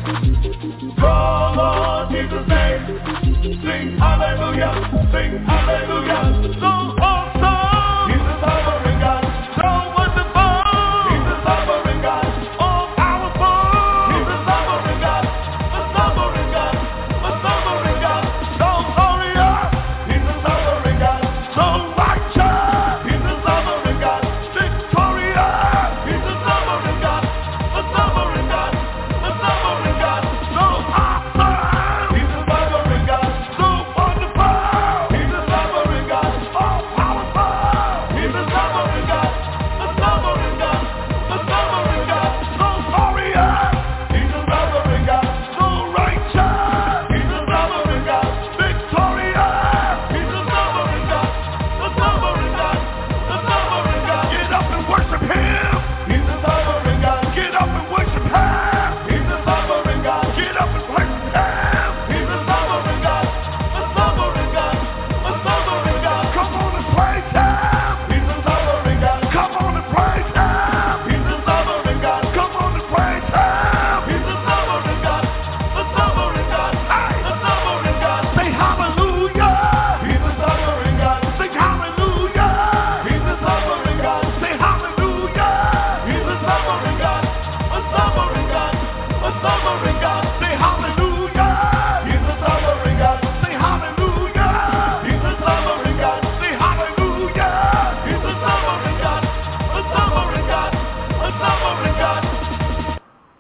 I: way. Call on Jesus' name. Sing hallelujah, sing hallelujah. So awesome, he's a sovereign God. So wonderful, he's a sovereign God. All powerful, he's a sovereign God. A sovereign God, a sovereign God. So glorious, he's a sovereign God. So righteous, he's a sovereign God. Victorious, he's a sovereign God. A sovereign God, a sovereign God. So awesome, he's a sovereign God. So wonderful, he's a sovereign God. All powerful, he's a sovereign God. A sovereign God, a sovereign God. So glorious, he's a sovereign God. So righteous, he's a sovereign God. Victorious, he's a sovereign God. A sovereign God, a sovereign God. Get up and worship him. He's a sovereign God. Get up and worship him. He's a sovereign God. Get up and worship him. He's a sovereign God. A sovereign God. A sovereign God. Come on and praise him. He's a sovereign God. Come on and praise him. He's a sovereign God. Come on and praise him. He's a sovereign God. A sovereign God. Hey, a sovereign God. Say hallelujah. He's a sovereign God. Sing hallelujah. He's a sovereign God. Say hallelujah. He's a sovereign God. A sovereign God. A sovereign God. Say hallelujah. He's a sovereign God. Say hallelujah. He's a sovereign God. Say hallelujah. He's a sovereign God. A sovereign God. A sovereign God.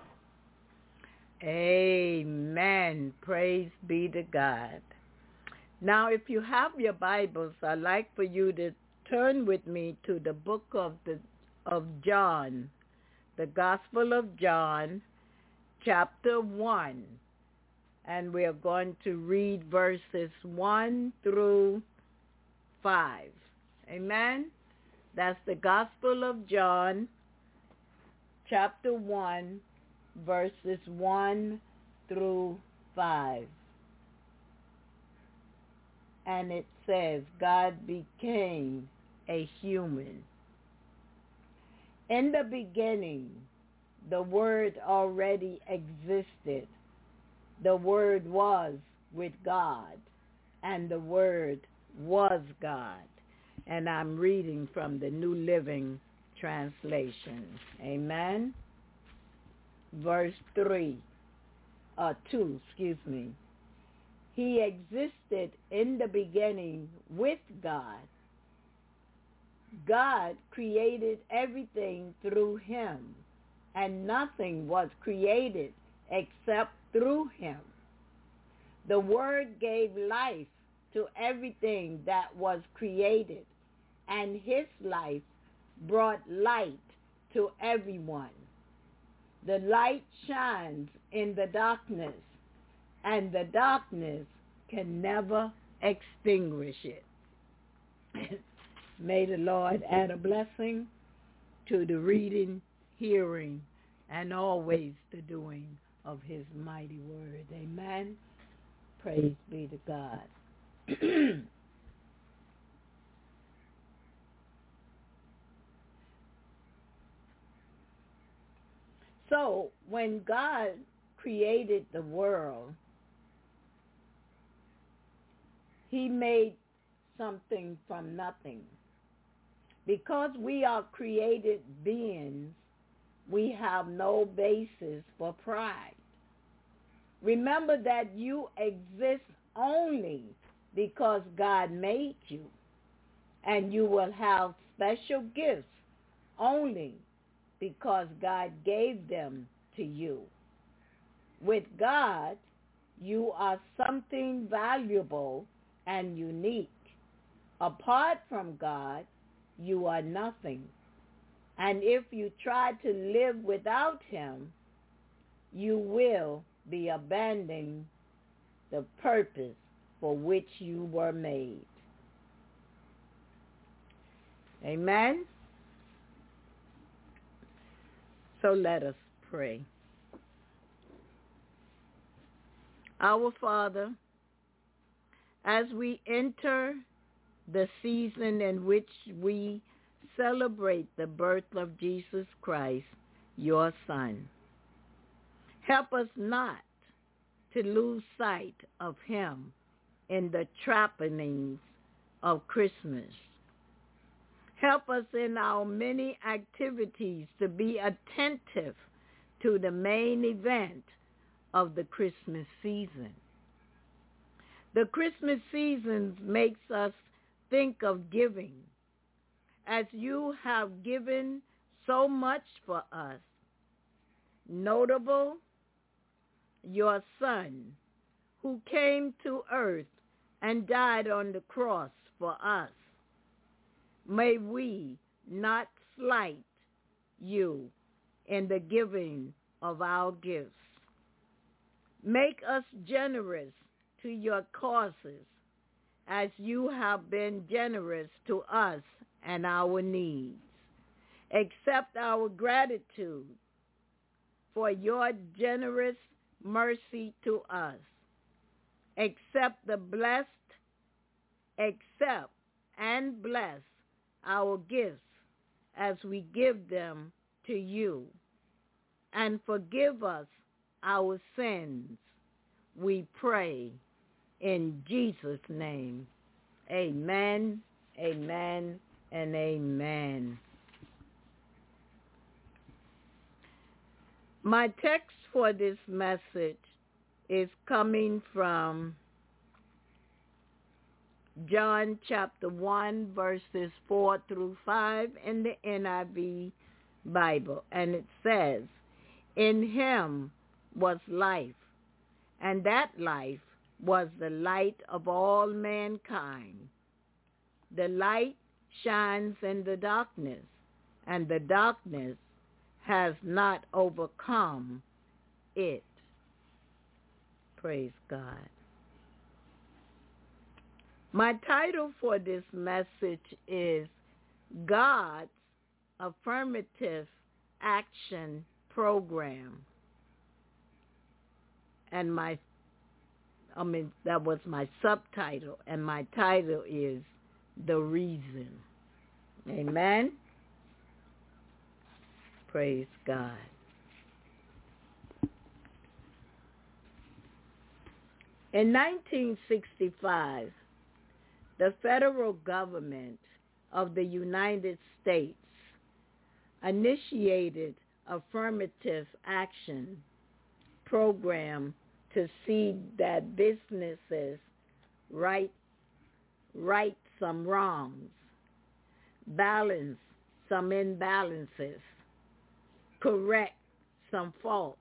B: Amen. Praise be to God. Now, if you have your Bibles, I'd like for you to turn with me to the book of John, the Gospel of John, chapter 1. And we're going to read verses 1 through 5. Amen? That's the Gospel of John, chapter 1, verses 1 through 5. And it says, God became a human. In the beginning, the Word already existed. The Word was with God, and the Word was God. And I'm reading from the New Living Translation. Amen. Verse 2. He existed in the beginning with God. God created everything through him, and nothing was created except through him. The Word gave life to everything that was created, and his life brought light to everyone. The light shines in the darkness, and the darkness can never extinguish it. May the Lord add a blessing to the reading, hearing, and always the doing of his mighty word. Amen. Praise be to God. So, when God created the world, he made something from nothing. Because we are created beings, we have no basis for pride. Remember that you exist only because God made you, and you will have special gifts only because God gave them to you. With God, you are something valuable and unique. Apart from God, you are nothing. And if you try to live without him, you will be abandoning the purpose for which you were made. Amen? So let us pray. Our Father, as we enter the season in which we celebrate the birth of Jesus Christ, your Son, help us not to lose sight of him in the trappings of Christmas. Help us in our many activities to be attentive to the main event of the Christmas season. The Christmas season makes us think of giving, as you have given so much for us. Notable, your Son, who came to earth and died on the cross for us. May we not slight you in the giving of our gifts. Make us generous to your causes as you have been generous to us and our needs. Accept our gratitude for your generous mercy to us. Accept and bless our gifts as we give them to you. And forgive us our sins, we pray in Jesus' name. Amen, amen, and amen. My text for this message is coming from John chapter 1, verses 4 through 5 in the NIV Bible. And it says, in him was life, and that life was the light of all mankind. The light shines in the darkness, and the darkness has not overcome it. Praise God. My title for this message is God's Affirmative Action Program. And that was my subtitle, and my title is The Reason. Amen? Praise God. In 1965, the federal government of the United States initiated affirmative action program to see that businesses right some wrongs, balance some imbalances, correct some faults,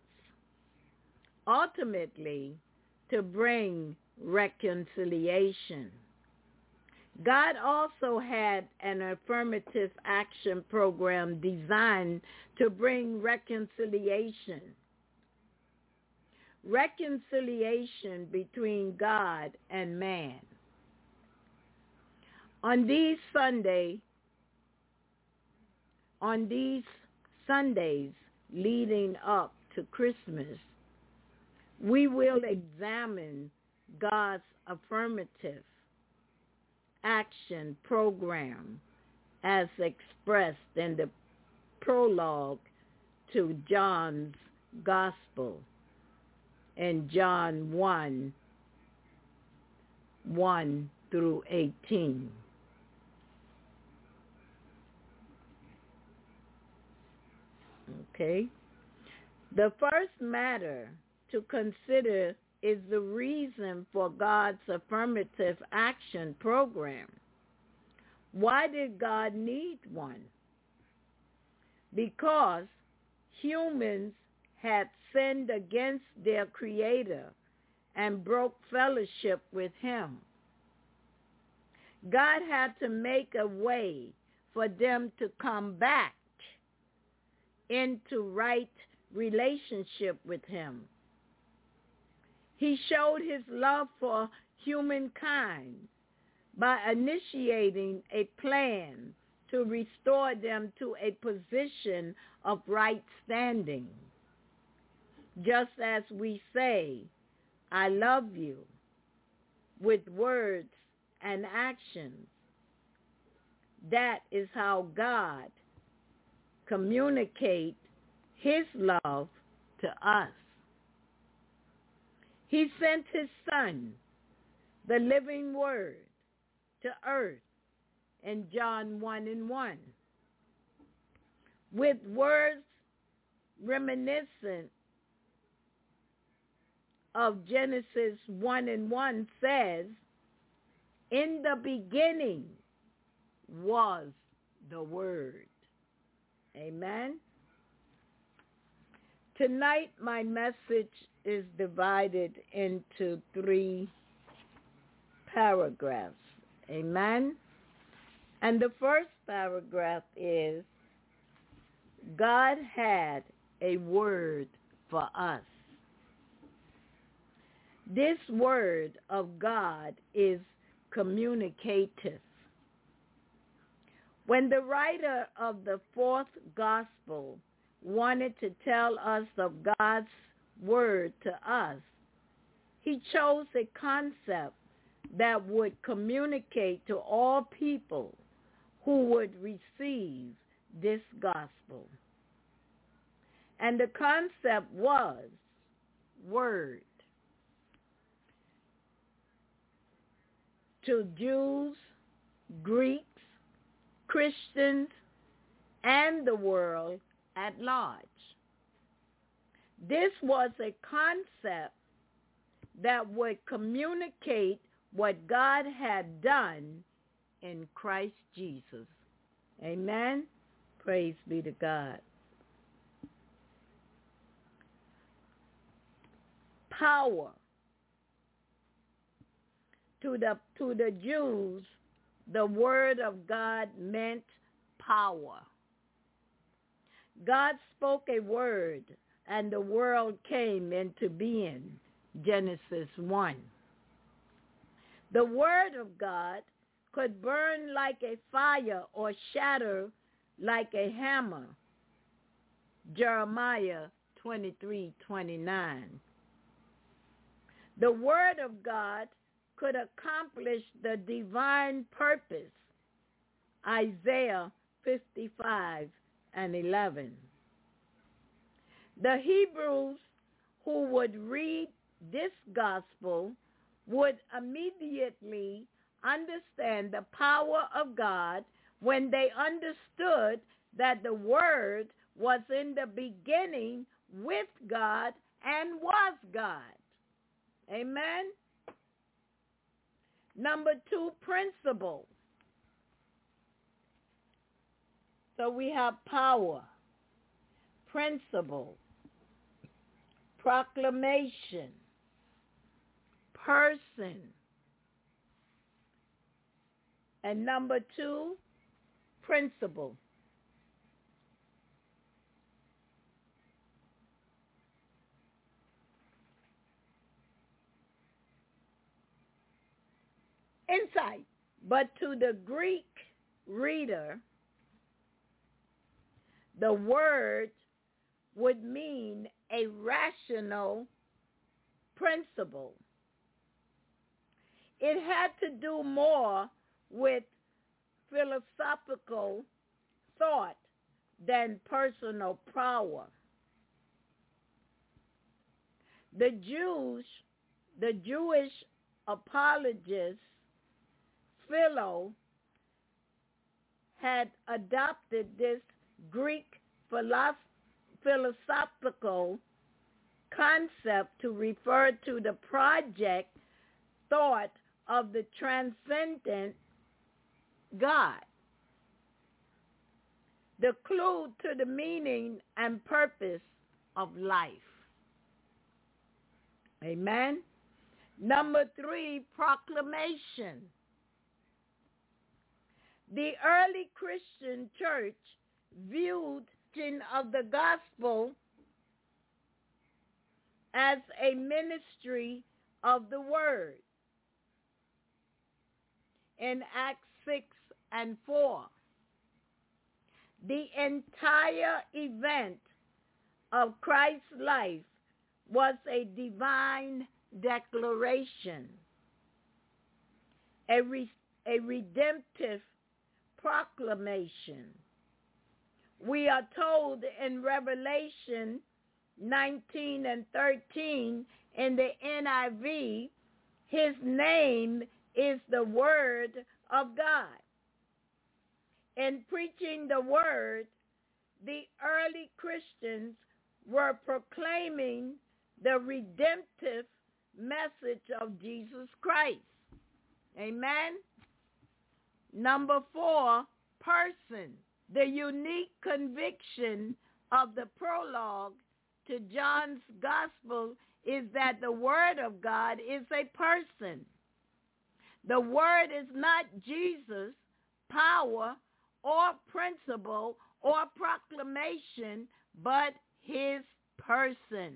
B: ultimately to bring reconciliation. God also had an affirmative action program designed to bring reconciliation between God and man. On these Sundays leading up to Christmas, we will examine God's affirmative action program as expressed in the prologue to John's Gospel in John 1 through 18. Okay. The first matter to consider is the reason for God's affirmative action program. Why did God need one? Because humans had sinned against their Creator and broke fellowship with him. God had to make a way for them to come back into right relationship with him. He showed his love for humankind by initiating a plan to restore them to a position of right standing. Just as we say, I love you, with words and actions, that is how God communicates his love to us. He sent his Son, the living Word, to earth in John 1:1, with words reminiscent of Genesis 1:1 says, in the beginning was the Word. Amen. Tonight my message is divided into 3 paragraphs. Amen. And the first paragraph is, God had a word for us. This word of God is communicative. When the writer of the 4th gospel wanted to tell us of God's word to us, he chose a concept that would communicate to all people who would receive this gospel. And the concept was word. To Jews, Greeks, Christians, and the world at large. This was a concept that would communicate what God had done in Christ Jesus. Amen. Praise be to God. Power. To the Jews, the word of God meant power. God spoke a word, and the world came into being. Genesis 1. The word of God could burn like a fire or shatter like a hammer. Jeremiah 23:29. The word of God could accomplish the divine purpose. Isaiah 55:11. The Hebrews who would read this gospel would immediately understand the power of God when they understood that the Word was in the beginning with God and was God. Amen? Number 2, principle. So we have power, principle, proclamation, person. And number 2, principle. Insight. But to the Greek reader, the word would mean a rational principle. It had to do more with philosophical thought than personal power. The Jewish apologist Philo had adopted this Greek philosophical concept to refer to the project thought of the transcendent God. The clue to the meaning and purpose of life. Amen. Number 3, proclamation. The early Christian church viewed of the gospel as a ministry of the word. In Acts 6 and 4, the entire event of Christ's life was a divine declaration, a redemptive proclamation. We are told in Revelation 19 and 13 in the NIV, his name is the Word of God. In preaching the Word, the early Christians were proclaiming the redemptive message of Jesus Christ. Amen. Number 4, person. The unique conviction of the prologue to John's gospel is that the Word of God is a person. The Word is not Jesus' power or principle or proclamation, but his person.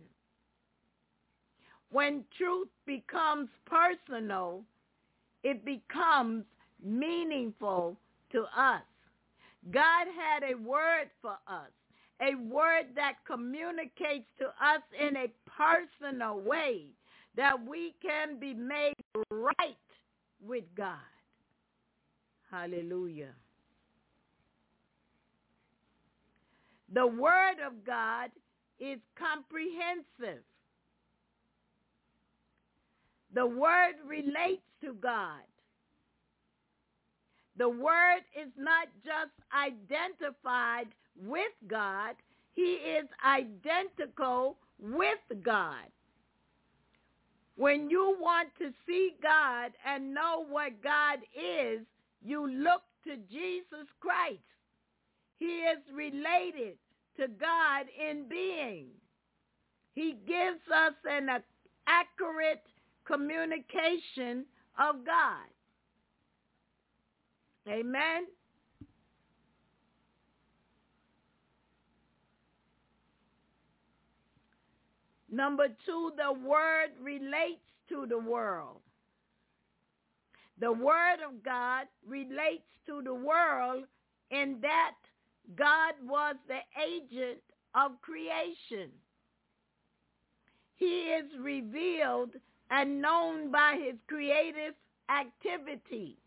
B: When truth becomes personal, it becomes meaningful to us. God had a word for us, a word that communicates to us in a personal way that we can be made right with God. Hallelujah. The Word of God is comprehensive. The Word relates to God. The Word is not just identified with God, he is identical with God. When you want to see God and know what God is, you look to Jesus Christ. He is related to God in being. He gives us an accurate communication of God. Amen. Number 2, the Word relates to the world. The Word of God relates to the world in that God was the agent of creation. He is revealed and known by his creative activity.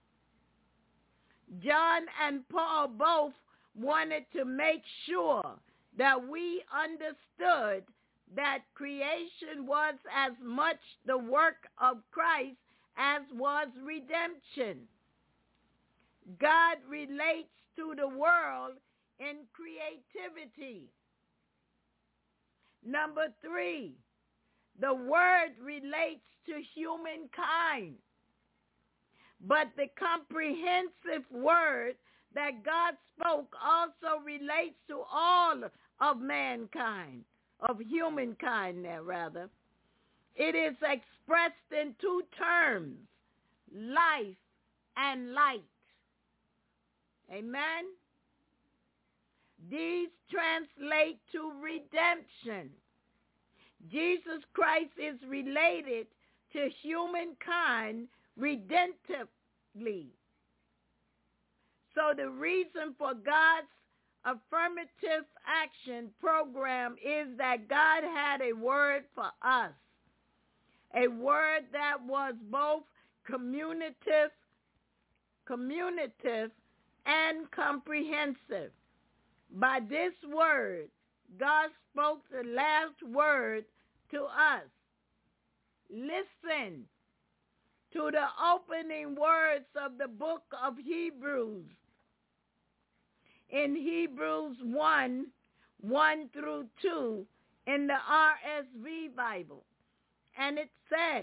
B: John and Paul both wanted to make sure that we understood that creation was as much the work of Christ as was redemption. God relates to the world in creativity. Number 3, the Word relates to humankind. But the comprehensive Word that God spoke also relates to all of mankind, of humankind there rather. It is expressed in 2 terms, life and light. Amen? These translate to redemption. Jesus Christ is related to humankind redemptively. So the reason for God's affirmative action program is that God had a word for us, a word that was both communicative and comprehensive. By this word, God spoke the last word to us. Listen to the opening words of the book of Hebrews. In Hebrews 1 through 2 in the RSV Bible. And it says,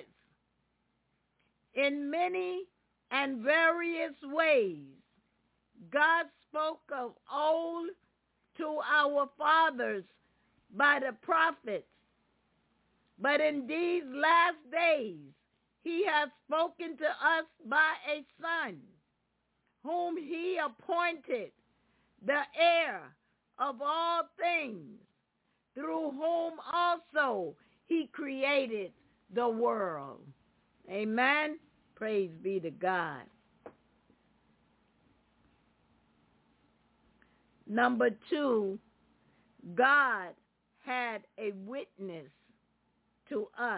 B: in many and various ways, God spoke of old to our fathers by the prophets. But in these last days, he has spoken to us by a Son, whom he appointed the heir of all things, through whom also he created the world. Amen. Praise be to God. Number 2, God had a witness to us.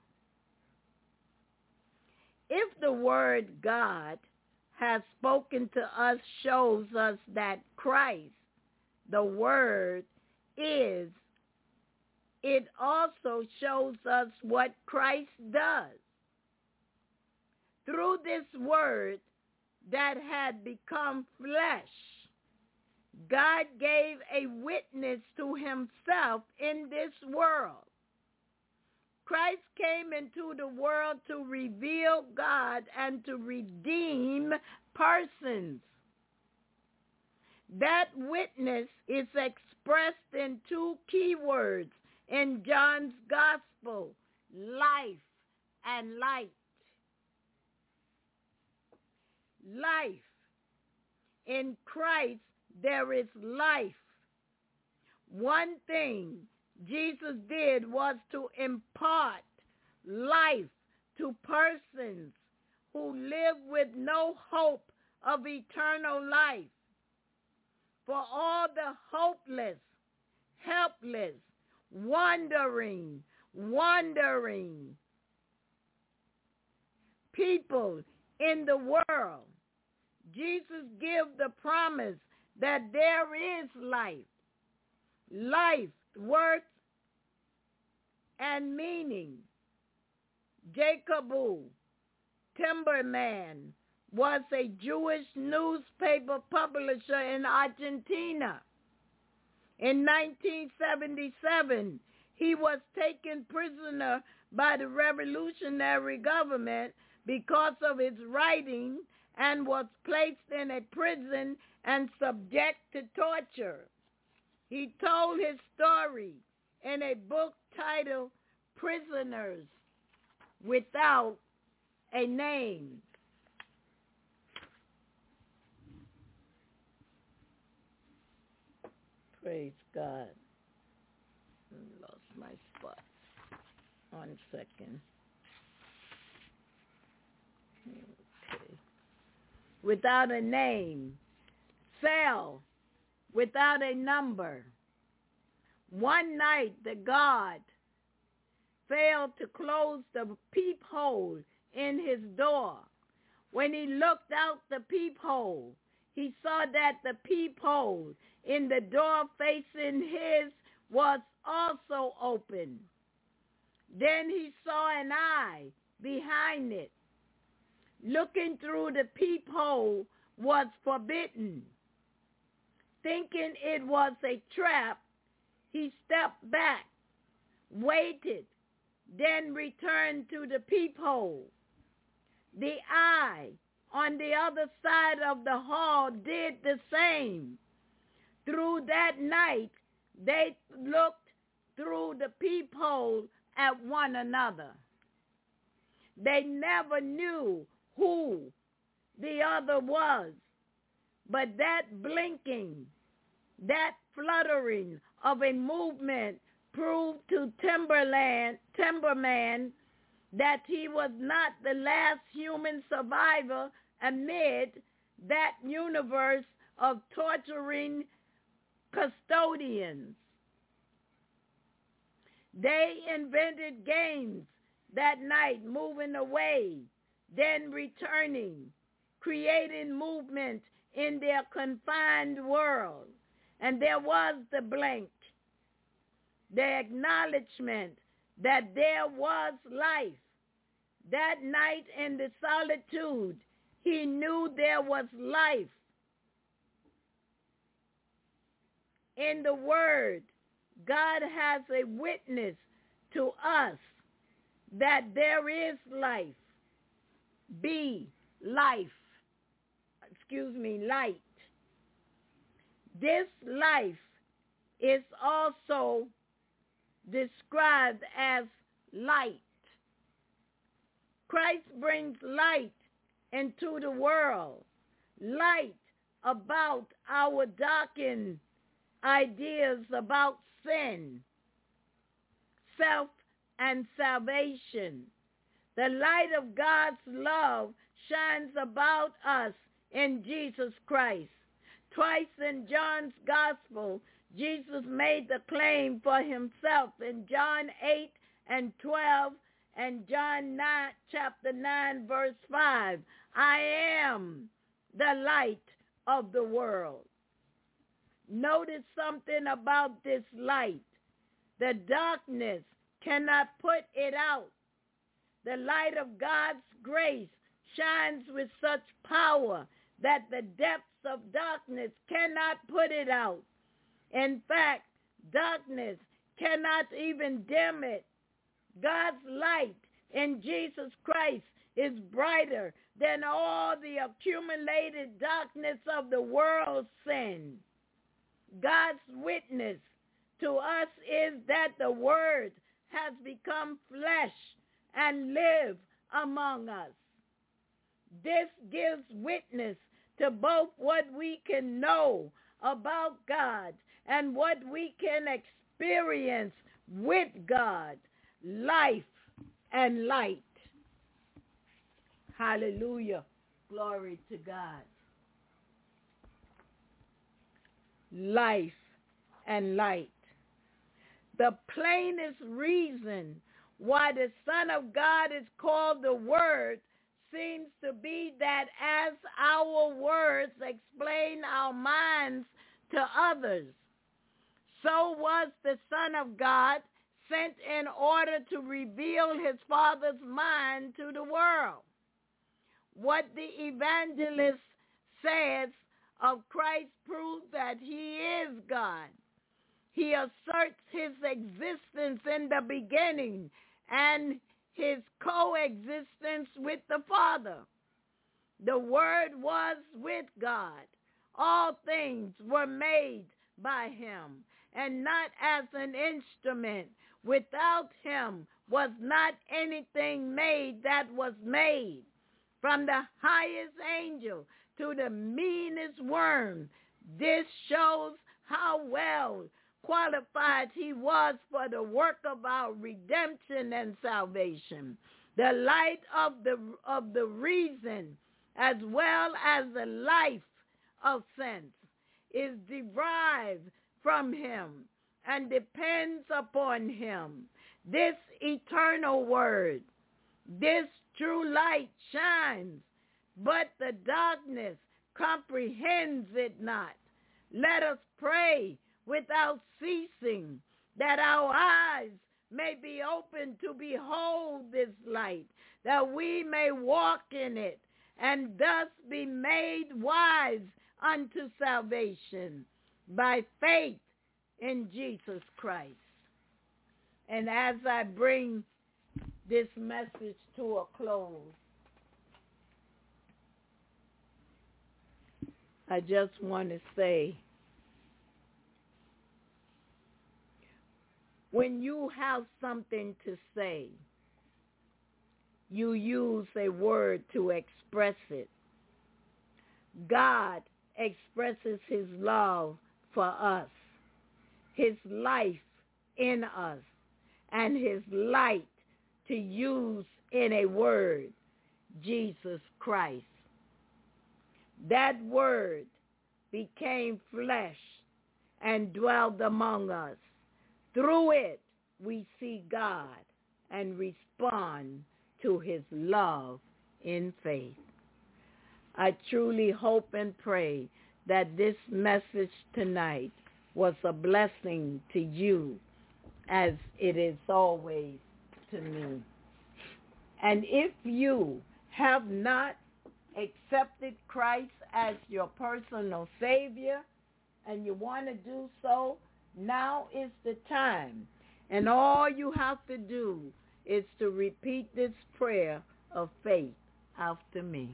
B: If the word God has spoken to us shows us that Christ, the Word, is, it also shows us what Christ does. Through this Word that had become flesh, God gave a witness to himself in this world. Christ came into the world to reveal God and to redeem persons. That witness is expressed in 2 key words in John's Gospel: life and light. Life. In Christ there is life. One thing Jesus did was to impart life to persons who live with no hope of eternal life. For all the hopeless, helpless, wandering people in the world, Jesus gives the promise that there is life. Life, worth, and meaning. Jacob Timberman was a Jewish newspaper publisher in Argentina. In 1977, he was taken prisoner by the revolutionary government because of his writing and was placed in a prison and subject to torture. He told his story in a book titled Prisoners Without a Name. Praise God. I lost my spot. 1 second. Okay. Without a name. Cell. Without a number. One night the God failed to close the peephole in his door. When he looked out the peephole, he saw that the peephole in the door facing his was also open. Then he saw an eye behind it. Looking through the peephole was forbidden. Thinking it was a trap, he stepped back, waited, then returned to the peephole. The eye on the other side of the hall did the same. Through that night, they looked through the peephole at one another. They never knew who the other was, but that blinking, that fluttering of a movement proved to Timberman that he was not the last human survivor amid that universe of torturing custodians. They invented games that night, moving away, then returning, creating movement in their confined world. And there was the blank, the acknowledgement that there was life. That night in the solitude, he knew there was life. In the Word, God has a witness to us that there is life. Light. This life is also described as light. Christ brings light into the world. light about our darkened ideas about sin, self, and salvation. The light of God's love shines about us in Jesus Christ. Twice in John's Gospel, Jesus made the claim for himself in John 8:12 and John 9, chapter 9, verse 5. I am the light of the world. Notice something about this light. The darkness cannot put it out. The light of God's grace shines with such power that the depths of darkness cannot put it out. In fact, darkness cannot even dim it. God's light in Jesus Christ is brighter than all the accumulated darkness of the world's sin. God's witness to us is that the Word has become flesh and live among us. This gives witness to both what we can know about God and what we can experience with God, life and light. Hallelujah. Glory to God. Life and light. The plainest reason why the Son of God is called the Word seems to be that as our words explain our minds to others, so was the Son of God sent in order to reveal his Father's mind to the world. What the evangelist says of Christ proves that he is God. He asserts his existence in the beginning and his coexistence with the Father. The Word was with God. All things were made by him, and not as an instrument. Without him was not anything made that was made. From the highest angel to the meanest worm, this shows how well qualified he was for the work of our redemption and salvation. The light of the reason as well as the life of sense is derived from him and depends upon him. This eternal Word, this true light shines, but the darkness comprehends it not. Let us pray without ceasing that our eyes may be open to behold this light, that we may walk in it and thus be made wise unto salvation by faith in Jesus Christ. And as I bring this message to a close, I just want to say, when you have something to say, you use a word to express it. God expresses his love for us, his life in us, and his light to use in a word, Jesus Christ. That word became flesh and dwelled among us. Through it, we see God and respond to his love in faith. I truly hope and pray that this message tonight was a blessing to you as it is always to me. And if you have not accepted Christ as your personal Savior and you want to do so, now is the time. And all you have to do is to repeat this prayer of faith after me.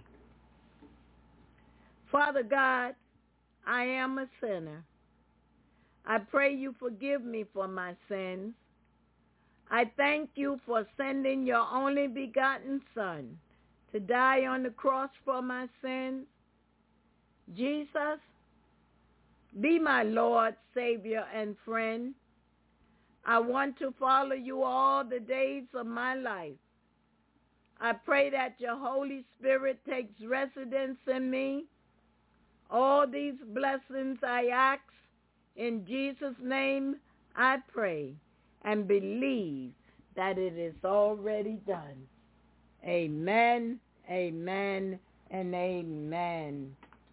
B: Father God, I am a sinner. I pray you forgive me for my sins. I thank you for sending your only begotten Son to die on the cross for my sins. Jesus, be my Lord, Savior, and friend. I want to follow you all the days of my life. I pray that your Holy Spirit takes residence in me. All these blessings I ask, in Jesus' name I pray and believe that it is already done. Amen, amen, and amen.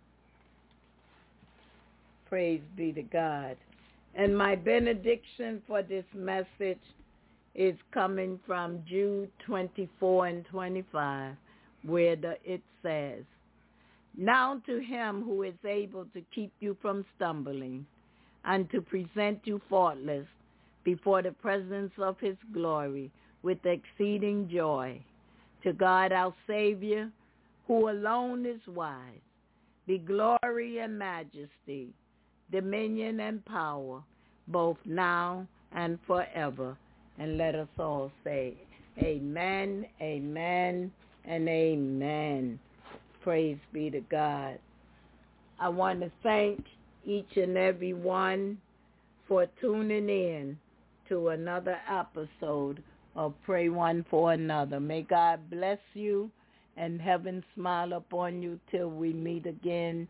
B: Praise be to God. And my benediction for this message is coming from Jude 24 and 25, where it says, "Now to him who is able to keep you from stumbling and to present you faultless before the presence of his glory with exceeding joy, to God our Savior, who alone is wise, be glory and majesty, dominion and power, both now and forever." And let us all say, amen, amen, and amen. Praise be to God. I want to thank each and every one for tuning in to another episode of Pray One for Another. May God bless you and heaven smile upon you till we meet again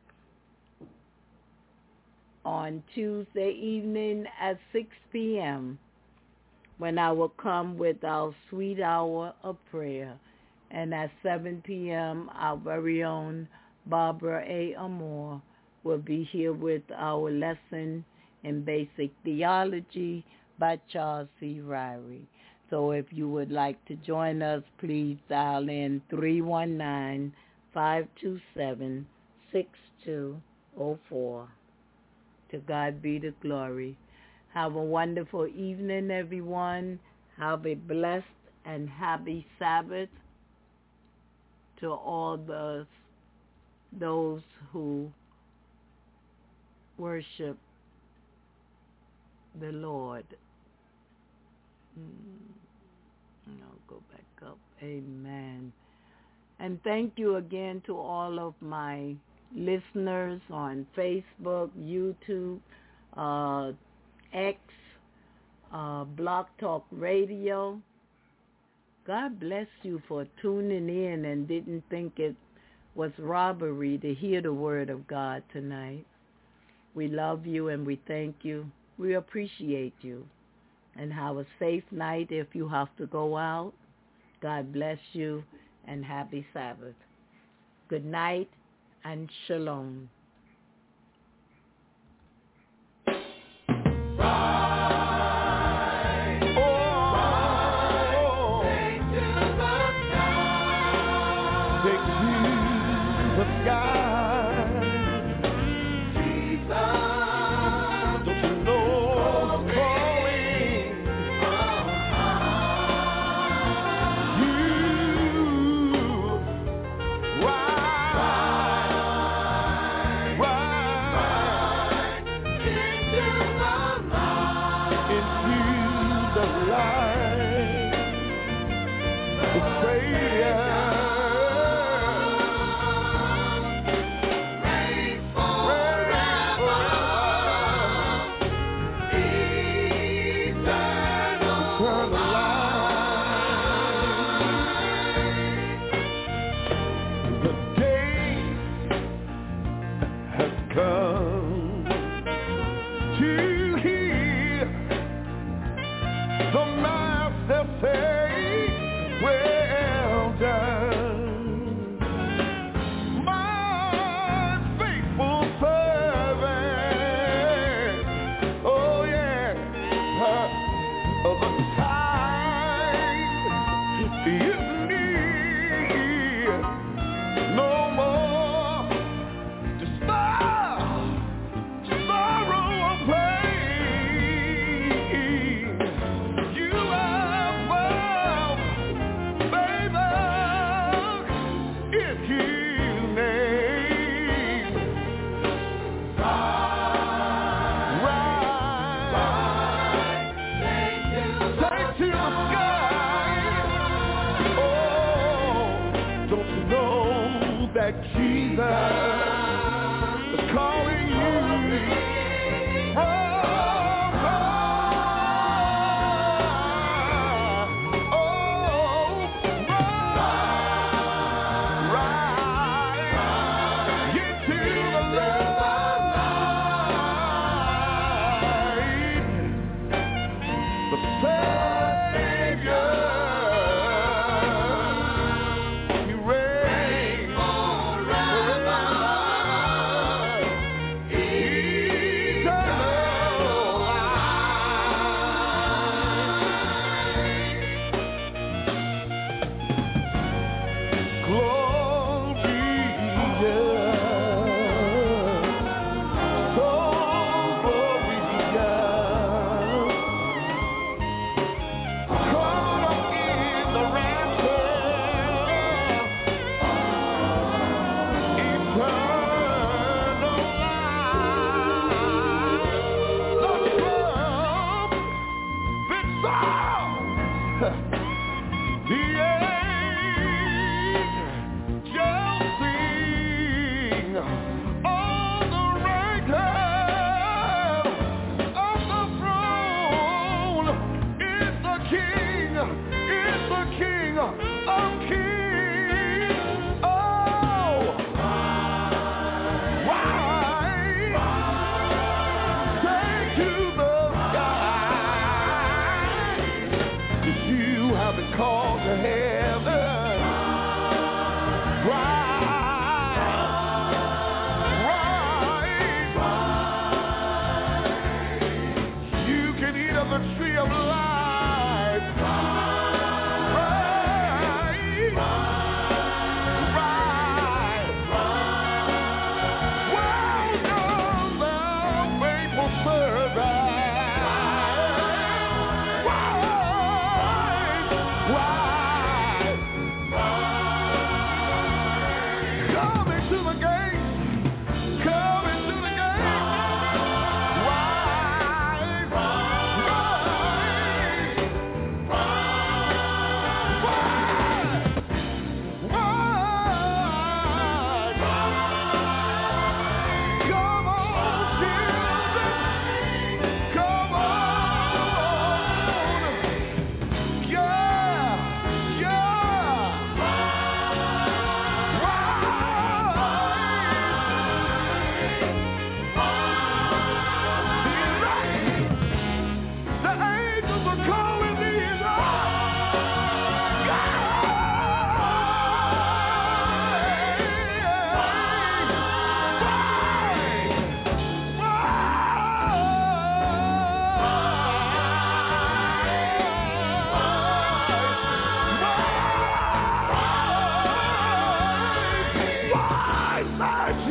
B: on Tuesday evening at 6 p.m. when I will come with our sweet hour of prayer. And at 7 p.m., our very own Barbara A. Amore will be here with our lesson in basic theology by Charles C. Ryrie. So if you would like to join us, please dial in 319-527-6204. To God be the glory. Have a wonderful evening, everyone. Have a blessed and happy Sabbath to all those who worship the Lord. I'll go back up. Amen. And thank you again to all of my listeners on Facebook, YouTube, X, Blog Talk Radio. God bless you for tuning in and didn't think it was robbery to hear the word of God tonight. We love you and we thank you. We appreciate you. And have a safe night if you have to go out. God bless you and happy Sabbath. Good night and shalom.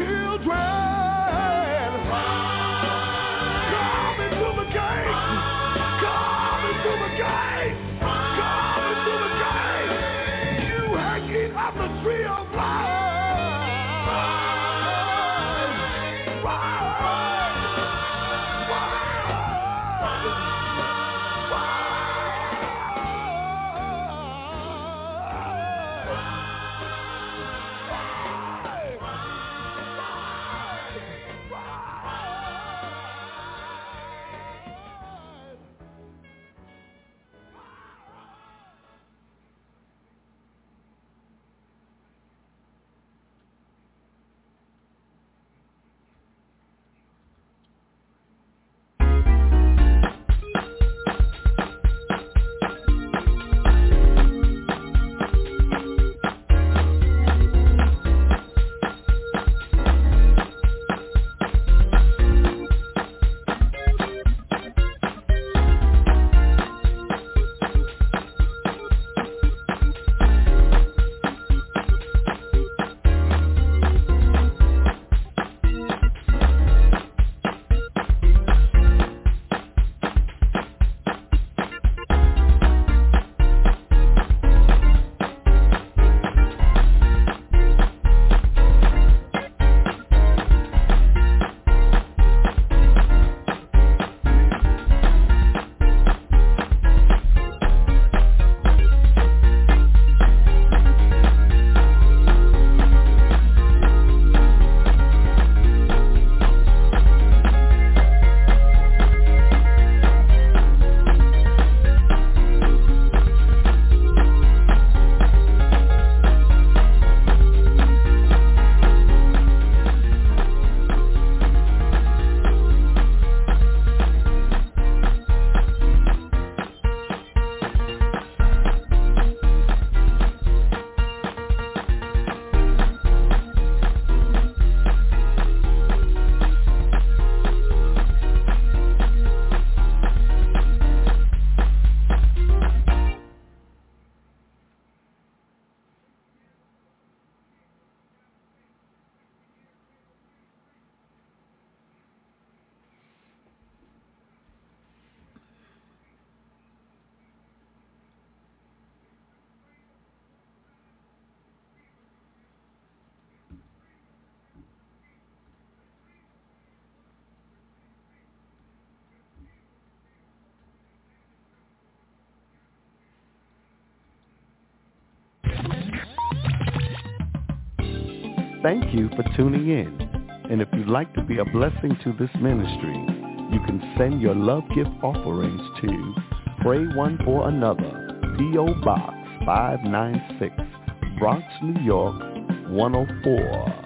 J: Thank you for tuning in. And if you'd like to be a blessing to this ministry, you can send your love gift offerings to Pray One for Another, P.O. Box 596, Bronx, New York, 104.